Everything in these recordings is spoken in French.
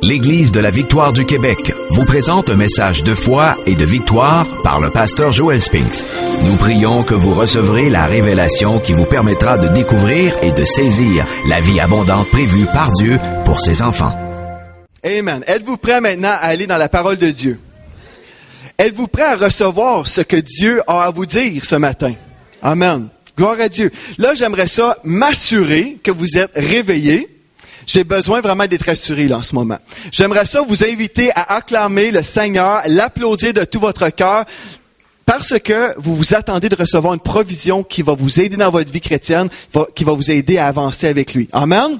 L'Église de la Victoire du Québec vous présente un message de foi et de victoire par le pasteur Joel Spinks. Nous prions que vous recevrez la révélation qui vous permettra de découvrir et de saisir la vie abondante prévue par Dieu pour ses enfants. Amen. Êtes-vous prêts maintenant à aller dans la parole de Dieu? Êtes-vous prêts à recevoir ce que Dieu a à vous dire ce matin? Amen. Gloire à Dieu. Là, j'aimerais ça m'assurer que vous êtes réveillés. J'ai besoin vraiment d'être assuré là en ce moment. J'aimerais ça vous inviter à acclamer le Seigneur, l'applaudir de tout votre cœur, parce que vous vous attendez de recevoir une provision qui va vous aider dans votre vie chrétienne, qui va vous aider à avancer avec lui. Amen.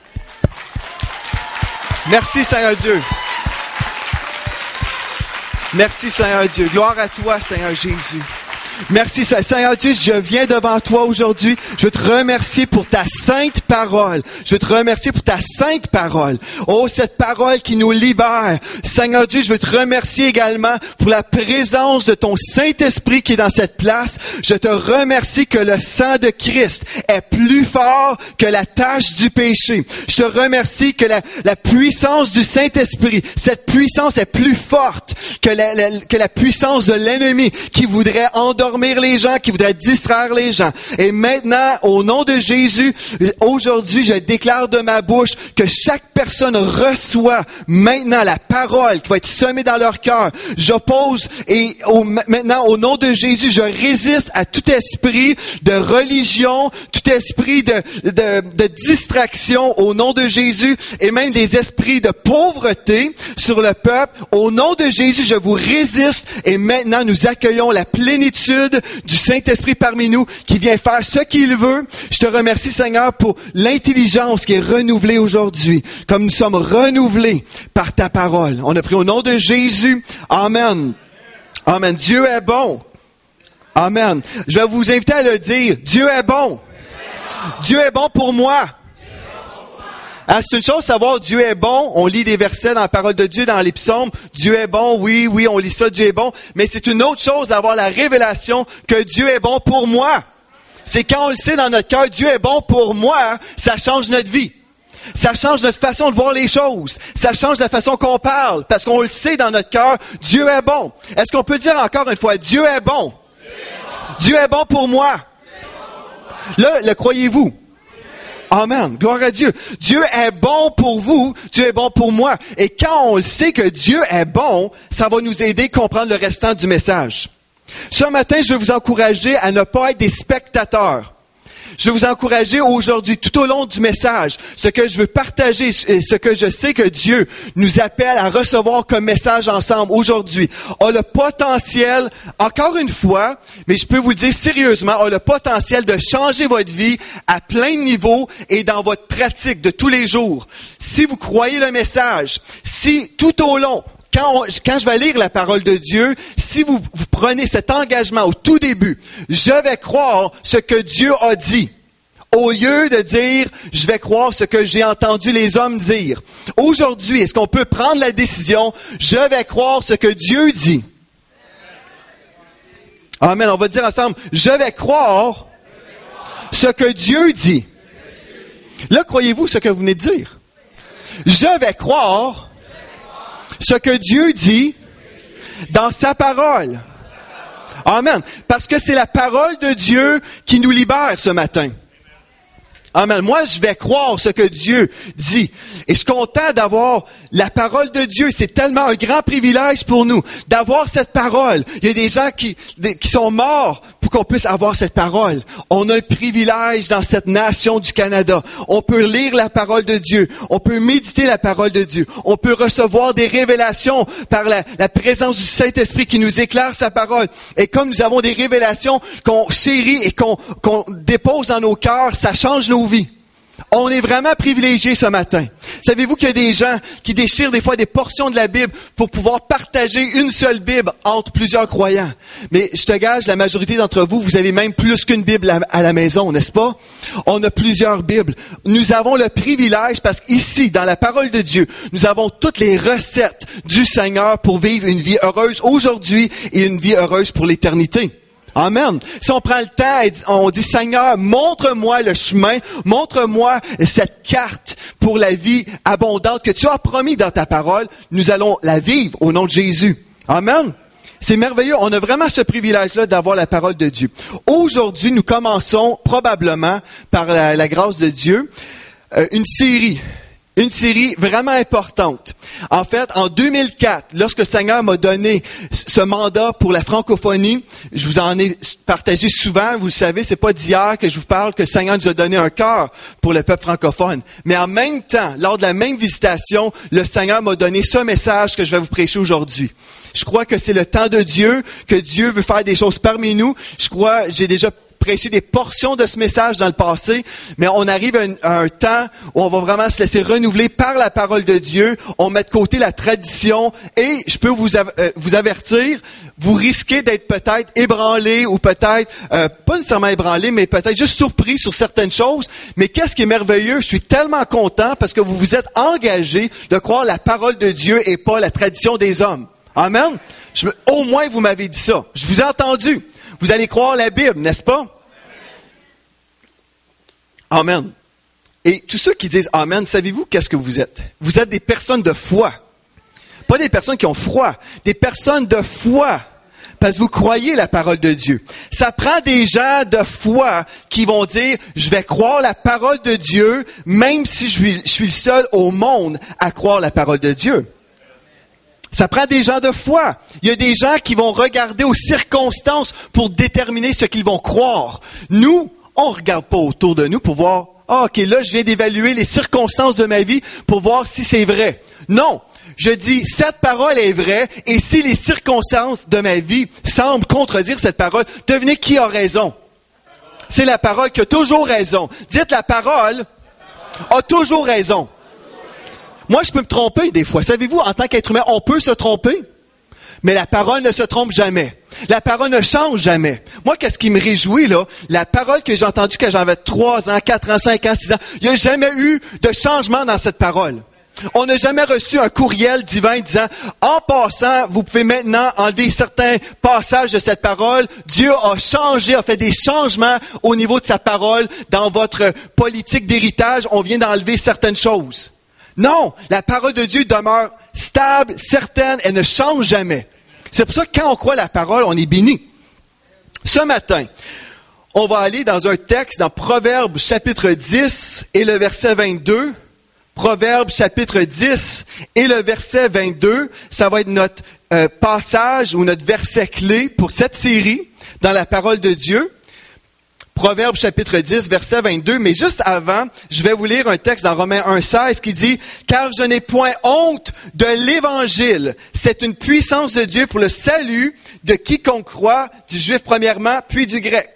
Merci Seigneur Dieu. Merci Seigneur Dieu. Gloire à toi Seigneur Jésus. Merci Seigneur Dieu, je viens devant toi aujourd'hui. Je veux te remercier pour ta sainte parole. Je veux te remercier pour ta sainte parole. Oh, cette parole qui nous libère. Seigneur Dieu, je veux te remercier également pour la présence de ton Saint-Esprit qui est dans cette place. Je te remercie que le sang de Christ est plus fort que la tâche du péché. Je te remercie que la puissance du Saint-Esprit, cette puissance est plus forte que la puissance de l'ennemi qui voudrait endormir les gens, qui voudraient distraire les gens. Et maintenant, au nom de Jésus, aujourd'hui, je déclare de ma bouche que chaque personne reçoit maintenant la parole qui va être semée dans leur cœur. J'oppose maintenant, au nom de Jésus, je résiste à tout esprit de religion, tout esprit de distraction au nom de Jésus et même des esprits de pauvreté sur le peuple. Au nom de Jésus, je vous résiste et maintenant, nous accueillons la plénitude du Saint-Esprit parmi nous qui vient faire ce qu'il veut. Je te remercie, Seigneur, pour l'intelligence qui est renouvelée aujourd'hui, comme nous sommes renouvelés par ta parole. On a pris au nom de Jésus. Amen. Amen. Dieu est bon. Amen. Je vais vous inviter à le dire. Dieu est bon. Dieu est bon pour moi. Ah, c'est une chose de savoir Dieu est bon. On lit des versets dans la parole de Dieu, dans les psaumes. Dieu est bon, oui, on lit ça, Dieu est bon. Mais c'est une autre chose d'avoir la révélation que Dieu est bon pour moi. C'est quand on le sait dans notre cœur, Dieu est bon pour moi, ça change notre vie. Ça change notre façon de voir les choses. Ça change la façon qu'on parle. Parce qu'on le sait dans notre cœur, Dieu est bon. Est-ce qu'on peut dire encore une fois, Dieu est bon? Dieu est bon pour moi. Là, le croyez-vous? Amen. Gloire à Dieu. Dieu est bon pour vous. Dieu est bon pour moi. Et quand on le sait que Dieu est bon, ça va nous aider à comprendre le restant du message. Ce matin, je veux vous encourager à ne pas être des spectateurs. Je veux vous encourager aujourd'hui, tout au long du message, ce que je veux partager et ce que je sais que Dieu nous appelle à recevoir comme message ensemble aujourd'hui, a le potentiel, encore une fois, mais je peux vous le dire sérieusement, a le potentiel de changer votre vie à plein de niveaux et dans votre pratique de tous les jours. Si vous croyez le message, si tout au long, quand je vais lire la parole de Dieu, si vous prenez cet engagement au tout début, je vais croire ce que Dieu a dit. Au lieu de dire, je vais croire ce que j'ai entendu les hommes dire. Aujourd'hui, est-ce qu'on peut prendre la décision, je vais croire ce que Dieu dit? Amen. On va dire ensemble, je vais croire ce que Dieu dit. Là, croyez-vous ce que vous venez de dire? Je vais croire ce que Dieu dit dans sa parole. Amen. Parce que c'est la parole de Dieu qui nous libère ce matin. Amen. Moi, je vais croire ce que Dieu dit. Et je suis content d'avoir la parole de Dieu. C'est tellement un grand privilège pour nous d'avoir cette parole. Il y a des gens qui sont morts pour qu'on puisse avoir cette parole. On a un privilège dans cette nation du Canada. On peut lire la parole de Dieu. On peut méditer la parole de Dieu. On peut recevoir des révélations par la présence du Saint-Esprit qui nous éclaire sa parole. Et comme nous avons des révélations qu'on chérit et qu'on dépose dans nos cœurs, ça change nos vies. On est vraiment privilégiés ce matin. Savez-vous qu'il y a des gens qui déchirent des fois des portions de la Bible pour pouvoir partager une seule Bible entre plusieurs croyants? Mais je te gage, la majorité d'entre vous, vous avez même plus qu'une Bible à la maison, n'est-ce pas? On a plusieurs Bibles. Nous avons le privilège, parce qu'ici, dans la parole de Dieu, nous avons toutes les recettes du Seigneur pour vivre une vie heureuse aujourd'hui et une vie heureuse pour l'éternité. Amen. Si on prend le temps et on dit, Seigneur, montre-moi le chemin, montre-moi cette carte pour la vie abondante que tu as promis dans ta parole, nous allons la vivre au nom de Jésus. Amen. C'est merveilleux. On a vraiment ce privilège-là d'avoir la parole de Dieu. Aujourd'hui, nous commençons probablement, par la grâce de Dieu, une série vraiment importante. En fait, en 2004, lorsque le Seigneur m'a donné ce mandat pour la francophonie, je vous en ai partagé souvent, vous le savez, c'est pas d'hier que je vous parle que le Seigneur nous a donné un cœur pour le peuple francophone. Mais en même temps, lors de la même visitation, le Seigneur m'a donné ce message que je vais vous prêcher aujourd'hui. Je crois que c'est le temps de Dieu, que Dieu veut faire des choses parmi nous. J'ai déjà prêché des portions de ce message dans le passé, mais on arrive à un temps où on va vraiment se laisser renouveler par la parole de Dieu. On met de côté la tradition et je peux vous avertir, vous risquez d'être peut-être ébranlé ou peut-être, pas nécessairement ébranlé, mais peut-être juste surpris sur certaines choses. Mais qu'est-ce qui est merveilleux? Je suis tellement content parce que vous vous êtes engagés de croire la parole de Dieu et pas la tradition des hommes. Amen? Au moins, vous m'avez dit ça. Je vous ai entendu. Vous allez croire la Bible, n'est-ce pas? Amen. Et tous ceux qui disent Amen, savez-vous qu'est-ce que vous êtes? Vous êtes des personnes de foi. Pas des personnes qui ont froid. Des personnes de foi. Parce que vous croyez la parole de Dieu. Ça prend des gens de foi qui vont dire, je vais croire la parole de Dieu, même si je suis le seul au monde à croire la parole de Dieu. Ça prend des gens de foi. Il y a des gens qui vont regarder aux circonstances pour déterminer ce qu'ils vont croire. Nous, on ne regarde pas autour de nous pour voir, OK, là, je viens d'évaluer les circonstances de ma vie pour voir si c'est vrai. Non, je dis, cette parole est vraie, et si les circonstances de ma vie semblent contredire cette parole, devinez qui a raison. C'est la parole qui a toujours raison. Dites, la parole a toujours raison. Moi, je peux me tromper des fois. Savez-vous, en tant qu'être humain, on peut se tromper, mais la parole ne se trompe jamais. La parole ne change jamais. Moi, qu'est-ce qui me réjouit, là? La parole que j'ai entendue quand j'avais 3 ans, 4 ans, 5 ans, 6 ans, il n'y a jamais eu de changement dans cette parole. On n'a jamais reçu un courriel divin disant, en passant, vous pouvez maintenant enlever certains passages de cette parole. Dieu a changé, a fait des changements au niveau de sa parole. Dans votre politique d'héritage, on vient d'enlever certaines choses. Non, la parole de Dieu demeure stable, certaine, elle ne change jamais. C'est pour ça que quand on croit la parole, on est béni. Ce matin, on va aller dans un texte dans Proverbes chapitre 10 et le verset 22. Proverbes chapitre 10 et le verset 22, ça va être notre passage ou notre verset clé pour cette série dans la parole de Dieu. Proverbes chapitre 10, verset 22. Mais juste avant, je vais vous lire un texte dans Romains 1,16 qui dit « Car je n'ai point honte de l'Évangile. C'est une puissance de Dieu pour le salut de quiconque croit, du juif premièrement, puis du grec. »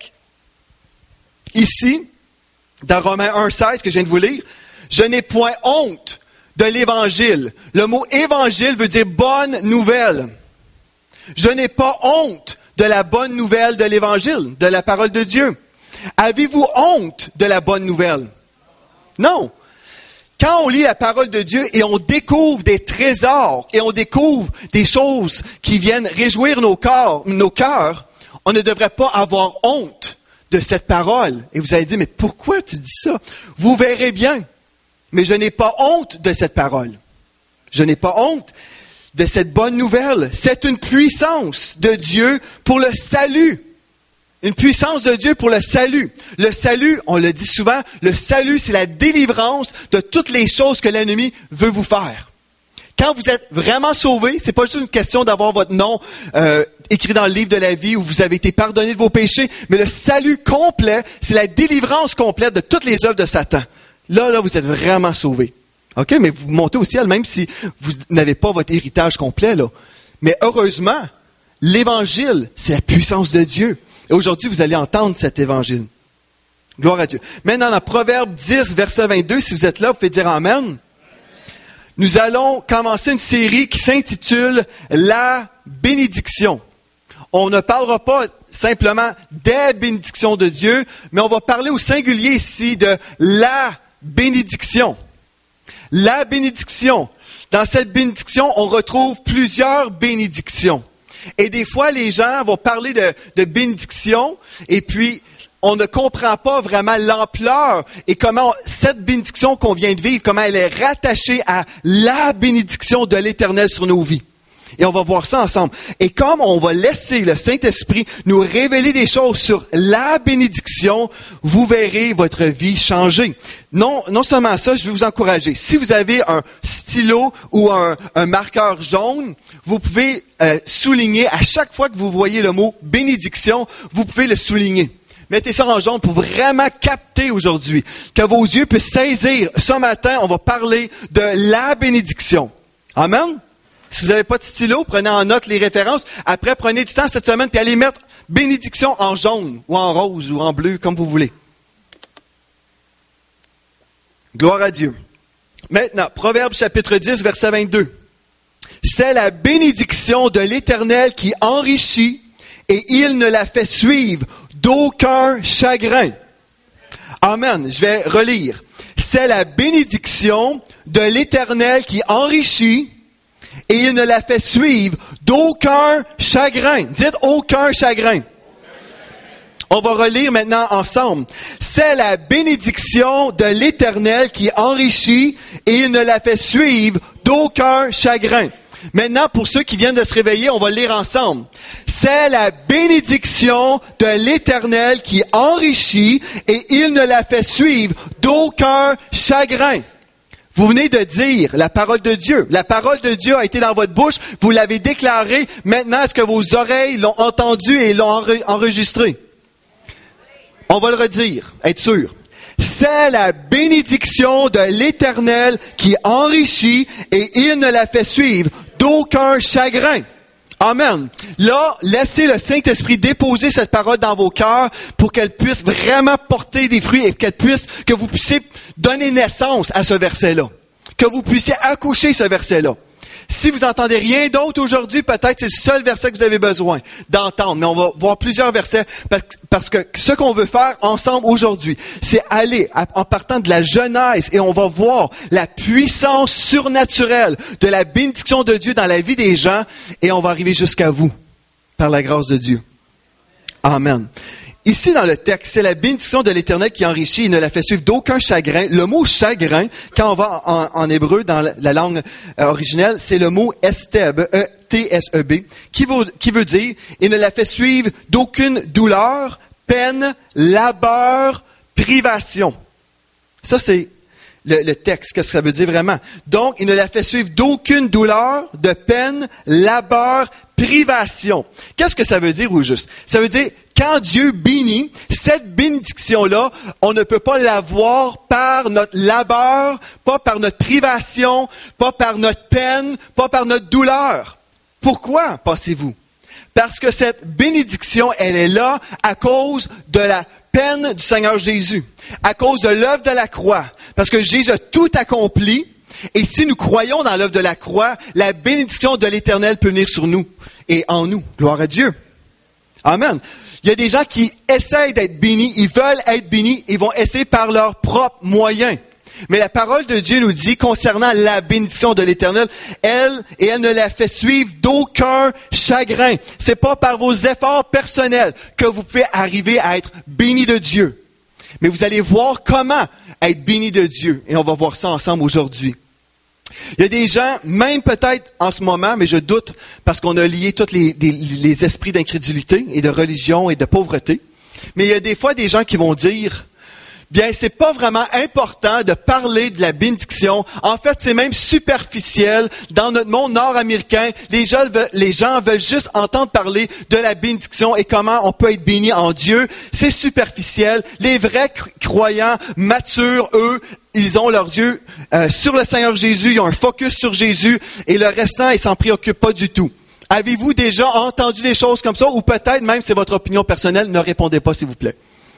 Ici, dans Romains 1,16 que je viens de vous lire, « Je n'ai point honte de l'Évangile. » Le mot « évangile » veut dire « bonne nouvelle ». Je n'ai pas honte de la bonne nouvelle de l'Évangile, de la parole de Dieu. Avez-vous honte de la bonne nouvelle? Non. Quand on lit la parole de Dieu et on découvre des trésors et on découvre des choses qui viennent réjouir nos cœurs, on ne devrait pas avoir honte de cette parole. Et vous allez dire, mais pourquoi tu dis ça? Vous verrez bien. Mais je n'ai pas honte de cette parole. Je n'ai pas honte de cette bonne nouvelle. C'est une puissance de Dieu pour le salut. Une puissance de Dieu pour le salut. Le salut, on le dit souvent, le salut, c'est la délivrance de toutes les choses que l'ennemi veut vous faire. Quand vous êtes vraiment sauvé, c'est pas juste une question d'avoir votre nom écrit dans le livre de la vie où vous avez été pardonné de vos péchés, mais le salut complet, c'est la délivrance complète de toutes les œuvres de Satan. Là, vous êtes vraiment sauvé. OK? Mais vous montez au ciel, même si vous n'avez pas votre héritage complet, là. Mais heureusement, l'Évangile, c'est la puissance de Dieu. Et aujourd'hui, vous allez entendre cet évangile. Gloire à Dieu. Maintenant, dans Proverbe 10, verset 22, si vous êtes là, vous pouvez dire Amen. Nous allons commencer une série qui s'intitule « La bénédiction ». On ne parlera pas simplement des bénédictions de Dieu, mais on va parler au singulier ici de la bénédiction. La bénédiction. Dans cette bénédiction, on retrouve plusieurs bénédictions. Et des fois, les gens vont parler de bénédiction et puis on ne comprend pas vraiment l'ampleur et comment cette bénédiction qu'on vient de vivre, comment elle est rattachée à la bénédiction de l'Éternel sur nos vies. Et on va voir ça ensemble. Et comme on va laisser le Saint-Esprit nous révéler des choses sur la bénédiction, vous verrez votre vie changer. Non seulement ça, je vais vous encourager. Si vous avez un stylo ou un marqueur jaune, vous pouvez souligner à chaque fois que vous voyez le mot bénédiction, vous pouvez le souligner. Mettez ça en jaune pour vraiment capter aujourd'hui, que vos yeux puissent saisir. Ce matin, on va parler de la bénédiction. Amen? Si vous n'avez pas de stylo, prenez en note les références. Après, prenez du temps cette semaine puis allez mettre bénédiction en jaune ou en rose ou en bleu, comme vous voulez. Gloire à Dieu. Maintenant, Proverbes chapitre 10, verset 22. C'est la bénédiction de l'Éternel qui enrichit et il ne la fait suivre d'aucun chagrin. Amen. Je vais relire. C'est la bénédiction de l'Éternel qui enrichit et il ne la fait suivre d'aucun chagrin. Dites aucun chagrin. On va relire maintenant ensemble. C'est la bénédiction de l'Éternel qui enrichit et il ne la fait suivre d'aucun chagrin. Maintenant, pour ceux qui viennent de se réveiller, on va le lire ensemble. C'est la bénédiction de l'Éternel qui enrichit et il ne la fait suivre d'aucun chagrin. Vous venez de dire la parole de Dieu. La parole de Dieu a été dans votre bouche. Vous l'avez déclarée. Maintenant, est-ce que vos oreilles l'ont entendu et l'ont enregistré? On va le redire, être sûr. C'est la bénédiction de l'Éternel qui enrichit et il ne la fait suivre d'aucun chagrin. Amen. Là, laissez le Saint-Esprit déposer cette parole dans vos cœurs pour qu'elle puisse vraiment porter des fruits et que vous puissiez donner naissance à ce verset-là. Que vous puissiez accoucher ce verset-là. Si vous n'entendez rien d'autre aujourd'hui, peut-être c'est le seul verset que vous avez besoin d'entendre. Mais on va voir plusieurs versets parce que ce qu'on veut faire ensemble aujourd'hui, c'est aller en partant de la Genèse et on va voir la puissance surnaturelle de la bénédiction de Dieu dans la vie des gens et on va arriver jusqu'à vous par la grâce de Dieu. Amen. Ici, dans le texte, c'est la bénédiction de l'Éternel qui enrichit et ne la fait suivre d'aucun chagrin. Le mot chagrin, quand on va en hébreu, dans la langue originelle, c'est le mot esteb, E-T-S-E-B, qui veut dire « et ne la fait suivre d'aucune douleur, peine, labeur, privation ». Ça, c'est le texte, qu'est-ce que ça veut dire vraiment. Donc, il ne la fait suivre d'aucune douleur, de peine, labeur, privation. Qu'est-ce que ça veut dire au juste? Ça veut dire, quand Dieu bénit, cette bénédiction-là, on ne peut pas l'avoir par notre labeur, pas par notre privation, pas par notre peine, pas par notre douleur. Pourquoi, pensez-vous? Parce que cette bénédiction, elle est là à cause de la peine du Seigneur Jésus, à cause de l'œuvre de la croix. Parce que Jésus a tout accompli, et si nous croyons dans l'œuvre de la croix, la bénédiction de l'Éternel peut venir sur nous et en nous. Gloire à Dieu. Amen. Il y a des gens qui essayent d'être bénis, ils veulent être bénis, ils vont essayer par leurs propres moyens. Mais la parole de Dieu nous dit, concernant la bénédiction de l'Éternel, elle ne la fait suivre d'aucun chagrin. C'est pas par vos efforts personnels que vous pouvez arriver à être bénis de Dieu. Mais vous allez voir comment être bénis de Dieu. Et on va voir ça ensemble aujourd'hui. Il y a des gens, même peut-être en ce moment, mais je doute, parce qu'on a lié tous les esprits d'incrédulité et de religion et de pauvreté. Mais il y a des fois des gens qui vont dire, bien, c'est pas vraiment important de parler de la bénédiction. En fait, c'est même superficiel. Dans notre monde nord-américain, les gens veulent juste entendre parler de la bénédiction et comment on peut être béni en Dieu. C'est superficiel. Les vrais croyants matures, eux, ils ont leurs yeux sur le Seigneur Jésus, ils ont un focus sur Jésus et le restant, ils s'en préoccupent pas du tout. Avez-vous déjà entendu des choses comme ça ou peut-être même c'est votre opinion personnelle, ne répondez pas s'il vous plaît.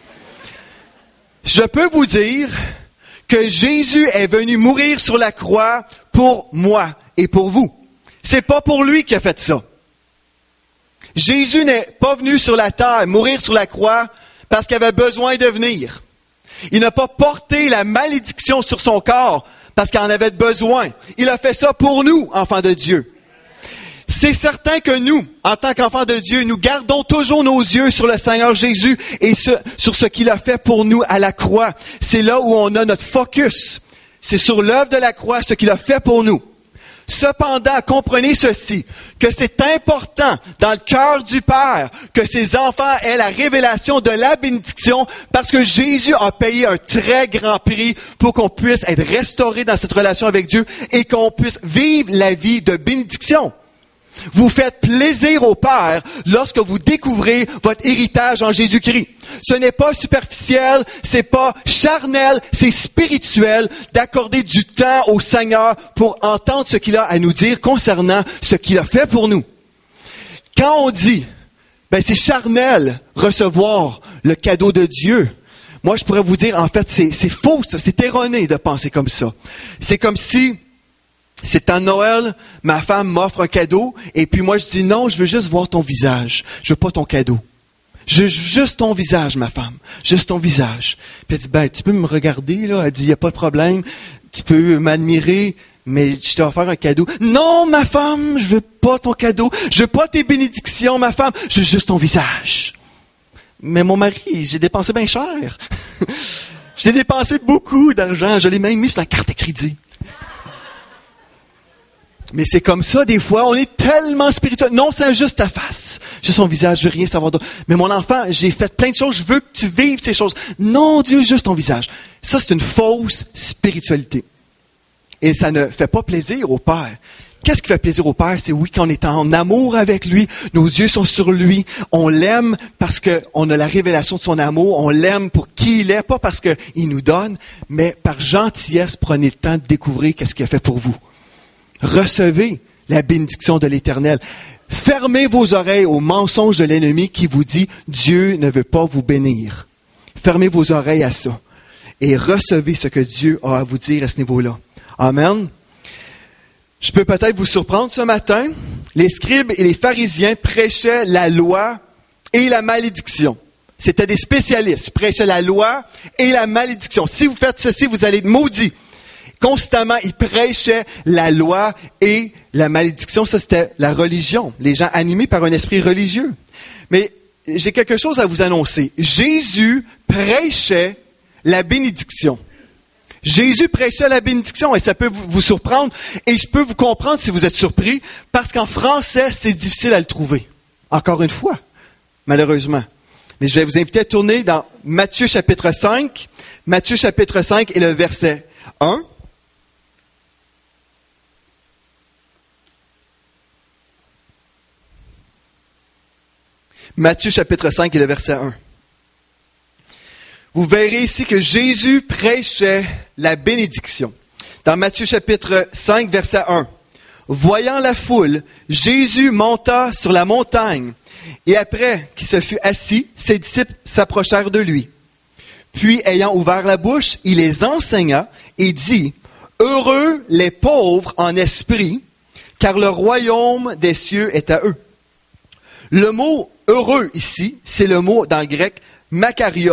Je peux vous dire que Jésus est venu mourir sur la croix pour moi et pour vous. C'est pas pour lui qui a fait ça. Jésus n'est pas venu sur la terre mourir sur la croix parce qu'il avait besoin de venir. Il n'a pas porté la malédiction sur son corps parce qu'il en avait besoin. Il a fait ça pour nous, enfants de Dieu. C'est certain que nous, en tant qu'enfants de Dieu, nous gardons toujours nos yeux sur le Seigneur Jésus et sur ce qu'il a fait pour nous à la croix. C'est là où on a notre focus. C'est sur l'œuvre de la croix, ce qu'il a fait pour nous. Cependant, comprenez ceci, que c'est important dans le cœur du Père que ses enfants aient la révélation de la bénédiction parce que Jésus a payé un très grand prix pour qu'on puisse être restauré dans cette relation avec Dieu et qu'on puisse vivre la vie de bénédiction. Vous faites plaisir au Père lorsque vous découvrez votre héritage en Jésus-Christ. Ce n'est pas superficiel, c'est pas charnel, c'est spirituel d'accorder du temps au Seigneur pour entendre ce qu'il a à nous dire concernant ce qu'il a fait pour nous. Quand on dit, c'est charnel recevoir le cadeau de Dieu, moi je pourrais vous dire, en fait, c'est faux, c'est erroné de penser comme ça. C'est comme si c'est en Noël, ma femme m'offre un cadeau, et puis moi je dis non, je veux juste voir ton visage. Je veux pas ton cadeau. Je veux juste ton visage, ma femme. Juste ton visage. Puis elle dit, tu peux me regarder, là? Elle dit, il n'y a pas de problème. Tu peux m'admirer, mais je t'ai offert un cadeau. Non, ma femme, je veux pas ton cadeau. Je veux pas tes bénédictions, ma femme. Je veux juste ton visage. Mais mon mari, j'ai dépensé bien cher. J'ai dépensé beaucoup d'argent. Je l'ai même mis sur la carte de crédit. Mais c'est comme ça, des fois, on est tellement spirituel. Non, c'est juste ta face. Juste son visage, je veux rien savoir d'autre. Mais mon enfant, j'ai fait plein de choses, je veux que tu vives ces choses. Non, Dieu, juste ton visage. Ça, c'est une fausse spiritualité. Et ça ne fait pas plaisir au Père. Qu'est-ce qui fait plaisir au Père? C'est oui, qu'on est en amour avec lui, nos yeux sont sur lui, on l'aime parce qu'on a la révélation de son amour, on l'aime pour qui il est, pas parce qu'il nous donne, mais par gentillesse, prenez le temps de découvrir qu'est-ce qu'il a fait pour vous. Recevez la bénédiction de l'Éternel. Fermez vos oreilles aux mensonges de l'ennemi qui vous dit « Dieu ne veut pas vous bénir ». Fermez vos oreilles à ça et recevez ce que Dieu a à vous dire à ce niveau-là. Amen. Je peux peut-être vous surprendre ce matin. Les scribes et les pharisiens prêchaient la loi et la malédiction. C'était des spécialistes. Ils prêchaient la loi et la malédiction. Si vous faites ceci, vous allez être maudits. Constamment, ils prêchaient la loi et la malédiction. Ça, c'était la religion. Les gens animés par un esprit religieux. Mais j'ai quelque chose à vous annoncer. Jésus prêchait la bénédiction. Jésus prêchait la bénédiction et ça peut vous surprendre. Et je peux vous comprendre si vous êtes surpris parce qu'en français, c'est difficile à le trouver. Encore une fois, malheureusement. Mais je vais vous inviter à tourner dans Matthieu chapitre 5. Matthieu chapitre 5 et le verset 1. Matthieu chapitre 5 et le verset 1. Vous verrez ici que Jésus prêchait la bénédiction. Dans Matthieu chapitre 5, verset 1. Voyant la foule, Jésus monta sur la montagne, et après qu'il se fut assis, ses disciples s'approchèrent de lui. Puis, ayant ouvert la bouche, il les enseigna et dit, « Heureux les pauvres en esprit, car le royaume des cieux est à eux. » Le mot « heureux » ici, c'est le mot dans le grec « makarios »,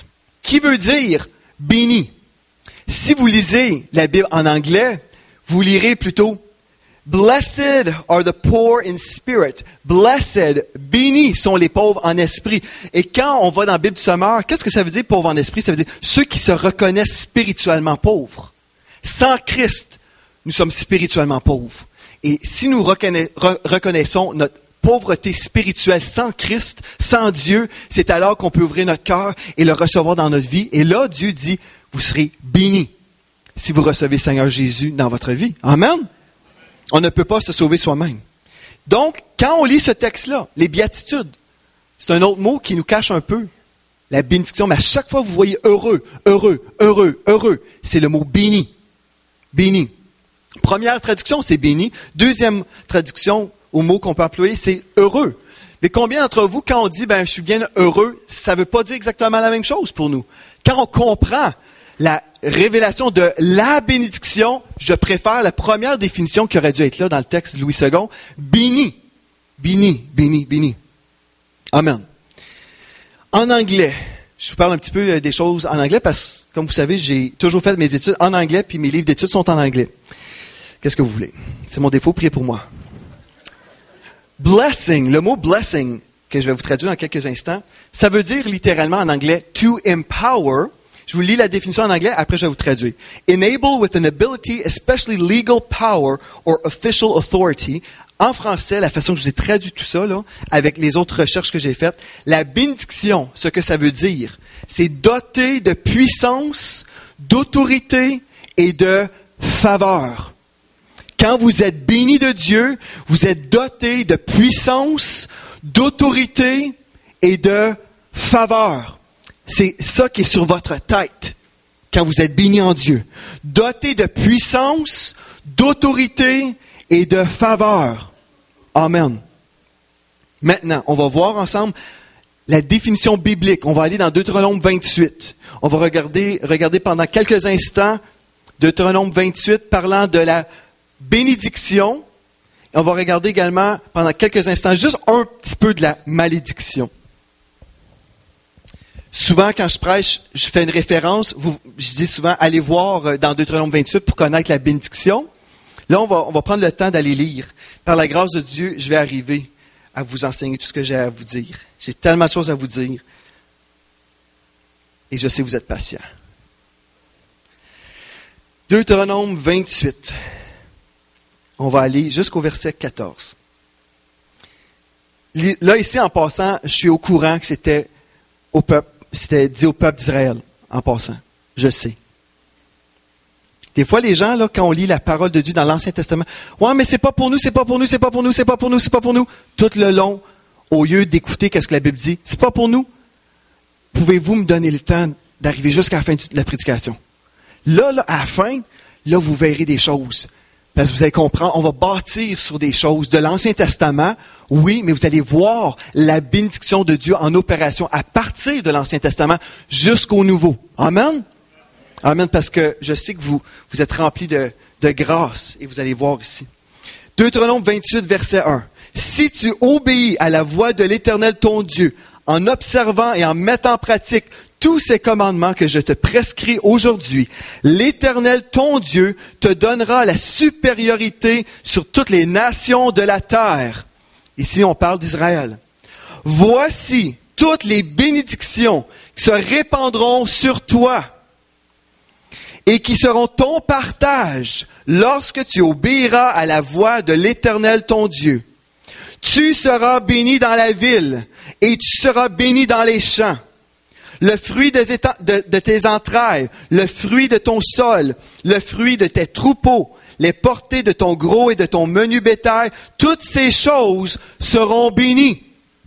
qui veut dire « béni ». Si vous lisez la Bible en anglais, vous lirez plutôt « Blessed are the poor in spirit ». Blessed, bénis sont les pauvres en esprit. Et quand on va dans la Bible du Sommeur, qu'est-ce que ça veut dire pauvre en esprit? Ça veut dire ceux qui se reconnaissent spirituellement pauvres. Sans Christ, nous sommes spirituellement pauvres. Et si nous reconnaissons notre pauvreté spirituelle sans Christ, sans Dieu, c'est alors qu'on peut ouvrir notre cœur et le recevoir dans notre vie. Et là, Dieu dit, vous serez bénis si vous recevez le Seigneur Jésus dans votre vie. Amen. On ne peut pas se sauver soi-même. Donc, quand on lit ce texte-là, les béatitudes, c'est un autre mot qui nous cache un peu la bénédiction. Mais à chaque fois que vous voyez heureux, heureux, heureux, heureux, c'est le mot béni. Béni. Première traduction, c'est béni. Deuxième traduction, au mot qu'on peut employer, c'est heureux. Mais combien d'entre vous, quand on dit, je suis bien heureux, ça ne veut pas dire exactement la même chose pour nous. Quand on comprend la révélation de la bénédiction, je préfère la première définition qui aurait dû être là dans le texte de Louis II. Béni. Béni, béni, béni. Amen. En anglais, je vous parle un petit peu des choses en anglais parce que, comme vous savez, j'ai toujours fait mes études en anglais puis mes livres d'études sont en anglais. Qu'est-ce que vous voulez? C'est mon défaut, priez pour moi. Blessing, le mot blessing, que je vais vous traduire dans quelques instants, ça veut dire littéralement en anglais « to empower ». Je vous lis la définition en anglais, après je vais vous traduire. « Enable with an ability, especially legal power or official authority ». En français, la façon que je vous ai traduit tout ça, là, avec les autres recherches que j'ai faites, la bénédiction, ce que ça veut dire, c'est doté de puissance, d'autorité et de faveur. Quand vous êtes béni de Dieu, vous êtes doté de puissance, d'autorité et de faveur. C'est ça qui est sur votre tête quand vous êtes béni en Dieu. Doté de puissance, d'autorité et de faveur. Amen. Maintenant, on va voir ensemble la définition biblique. On va aller dans Deutéronome 28. On va regarder pendant quelques instants Deutéronome 28 parlant de la bénédiction. Et on va regarder également pendant quelques instants juste un petit peu de la malédiction. Souvent, quand je prêche, je fais une référence. Je dis souvent, allez voir dans Deutéronome 28 pour connaître la bénédiction. Là, on va prendre le temps d'aller lire. Par la grâce de Dieu, je vais arriver à vous enseigner tout ce que j'ai à vous dire. J'ai tellement de choses à vous dire. Et je sais que vous êtes patients. Deutéronome 28. On va aller jusqu'au verset 14. Là, ici, en passant, je suis au courant que c'était dit au peuple d'Israël, en passant. Je sais. Des fois, les gens, là, quand on lit la parole de Dieu dans l'Ancien Testament, « Ouais, mais c'est pas pour nous, c'est pas pour nous, c'est pas pour nous, c'est pas pour nous, c'est pas pour nous. » Tout le long, au lieu d'écouter ce que la Bible dit, « C'est pas pour nous. » Pouvez-vous me donner le temps d'arriver jusqu'à la fin de la prédication? Là, à la fin, là, vous verrez des choses. Parce que vous allez comprendre, on va bâtir sur des choses de l'Ancien Testament, oui, mais vous allez voir la bénédiction de Dieu en opération à partir de l'Ancien Testament jusqu'au Nouveau. Amen? Amen, parce que je sais que vous êtes remplis de grâce et vous allez voir ici. Deutéronome 28, verset 1. « Si tu obéis à la voix de l'Éternel ton Dieu, en observant et en mettant en pratique tous ces commandements que je te prescris aujourd'hui, l'Éternel ton Dieu te donnera la supériorité sur toutes les nations de la terre. » Ici, on parle d'Israël. « Voici toutes les bénédictions qui se répandront sur toi et qui seront ton partage lorsque tu obéiras à la voix de l'Éternel ton Dieu. Tu seras béni dans la ville et tu seras béni dans les champs. Le fruit de tes entrailles, le fruit de ton sol, le fruit de tes troupeaux, les portées de ton gros et de ton menu bétail, toutes ces choses seront bénies.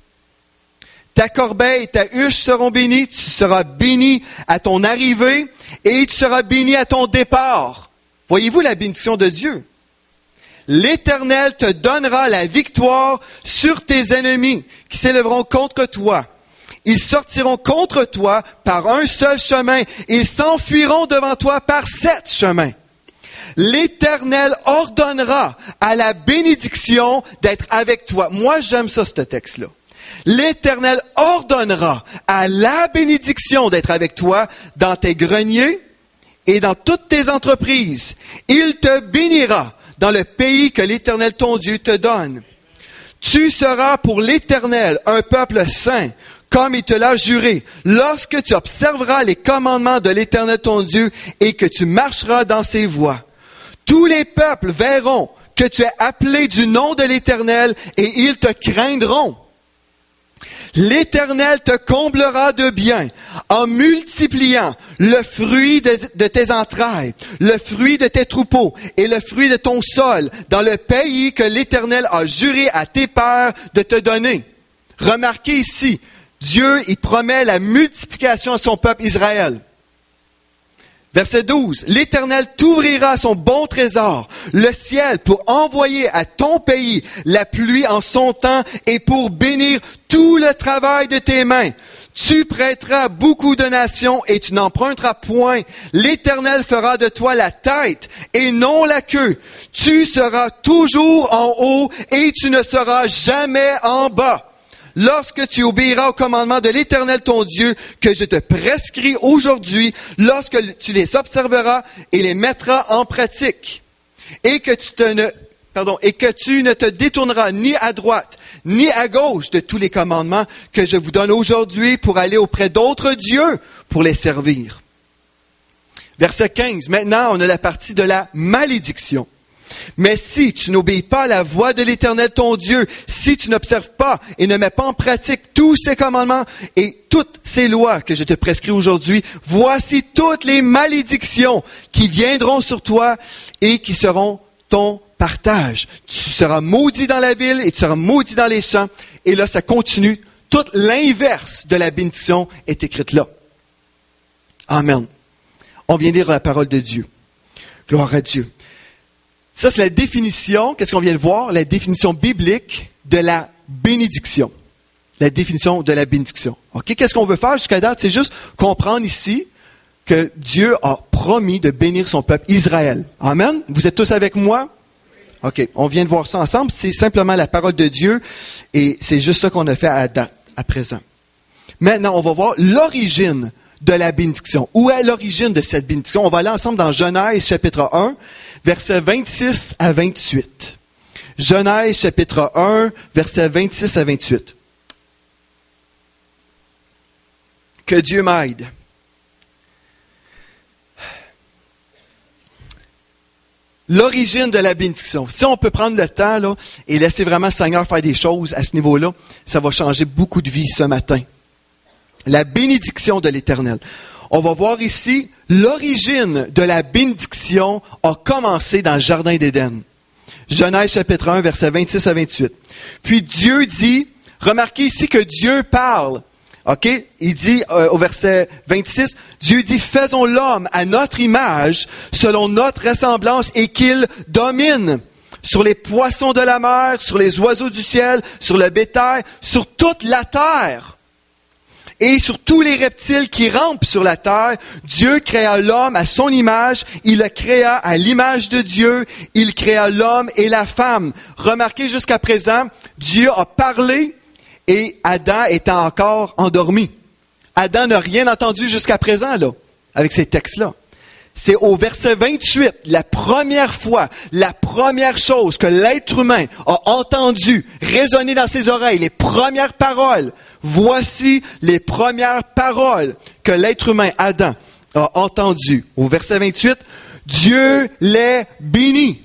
Ta corbeille et ta huche seront bénies, tu seras béni à ton arrivée et tu seras béni à ton départ. Voyez-vous la bénédiction de Dieu? L'Éternel te donnera la victoire sur tes ennemis qui s'élèveront contre toi. Ils sortiront contre toi par un seul chemin et s'enfuiront devant toi par 7 chemins. L'Éternel ordonnera à la bénédiction d'être avec toi. Moi, j'aime ça, ce texte-là. L'Éternel ordonnera à la bénédiction d'être avec toi dans tes greniers et dans toutes tes entreprises. Il te bénira dans le pays que l'Éternel ton Dieu te donne. Tu seras pour l'Éternel un peuple saint, comme il te l'a juré, lorsque tu observeras les commandements de l'Éternel ton Dieu et que tu marcheras dans ses voies. Tous les peuples verront que tu es appelé du nom de l'Éternel et ils te craindront. L'Éternel te comblera de bien en multipliant le fruit de tes entrailles, le fruit de tes troupeaux et le fruit de ton sol dans le pays que l'Éternel a juré à tes pères de te donner. Remarquez ici, Dieu, il promet la multiplication à son peuple Israël. Verset 12. L'Éternel t'ouvrira son bon trésor, le ciel, pour envoyer à ton pays la pluie en son temps et pour bénir tout le travail de tes mains. Tu prêteras beaucoup de nations et tu n'emprunteras point. L'Éternel fera de toi la tête et non la queue. Tu seras toujours en haut et tu ne seras jamais en bas. Lorsque tu obéiras aux commandements de l'Éternel ton Dieu, que je te prescris aujourd'hui, lorsque tu les observeras et les mettras en pratique, et que tu ne te détourneras ni à droite, ni à gauche de tous les commandements que je vous donne aujourd'hui pour aller auprès d'autres dieux pour les servir. Verset 15. Maintenant, on a la partie de la malédiction. Mais si tu n'obéis pas à la voix de l'Éternel ton Dieu, si tu n'observes pas et ne mets pas en pratique tous ces commandements et toutes ces lois que je te prescris aujourd'hui, voici toutes les malédictions qui viendront sur toi et qui seront ton partage. Tu seras maudit dans la ville et tu seras maudit dans les champs. Et là, ça continue. Toute l'inverse de la bénédiction est écrite là. Amen. On vient lire la parole de Dieu. Gloire à Dieu. Ça, c'est la définition, qu'est-ce qu'on vient de voir? La définition biblique de la bénédiction. La définition de la bénédiction. OK? Qu'est-ce qu'on veut faire jusqu'à date? C'est juste comprendre ici que Dieu a promis de bénir son peuple Israël. Amen? Vous êtes tous avec moi? OK. On vient de voir ça ensemble. C'est simplement la parole de Dieu et c'est juste ça qu'on a fait à date, à présent. Maintenant, on va voir l'origine de la bénédiction. Où est l'origine de cette bénédiction? On va aller ensemble dans Genèse chapitre 1, versets 26 à 28. Genèse chapitre 1, versets 26 à 28. Que Dieu m'aide. L'origine de la bénédiction. Si on peut prendre le temps là, et laisser vraiment le Seigneur faire des choses à ce niveau-là, ça va changer beaucoup de vie ce matin. La bénédiction de l'Éternel. On va voir ici, l'origine de la bénédiction a commencé dans le Jardin d'Éden. Genèse chapitre 1, versets 26 à 28. Puis Dieu dit, remarquez ici que Dieu parle. OK? Il dit au verset 26, Dieu dit, faisons l'homme à notre image, selon notre ressemblance, et qu'il domine sur les poissons de la mer, sur les oiseaux du ciel, sur le bétail, sur toute la terre. Et sur tous les reptiles qui rampent sur la terre, Dieu créa l'homme à son image, il le créa à l'image de Dieu, il créa l'homme et la femme. Remarquez jusqu'à présent, Dieu a parlé et Adam était encore endormi. Adam n'a rien entendu jusqu'à présent, là, avec ces textes-là. C'est au verset 28, la première fois, la première chose que l'être humain a entendu résonner dans ses oreilles, les premières paroles. Voici les premières paroles que l'être humain, Adam, a entendues. Au verset 28, Dieu les bénit.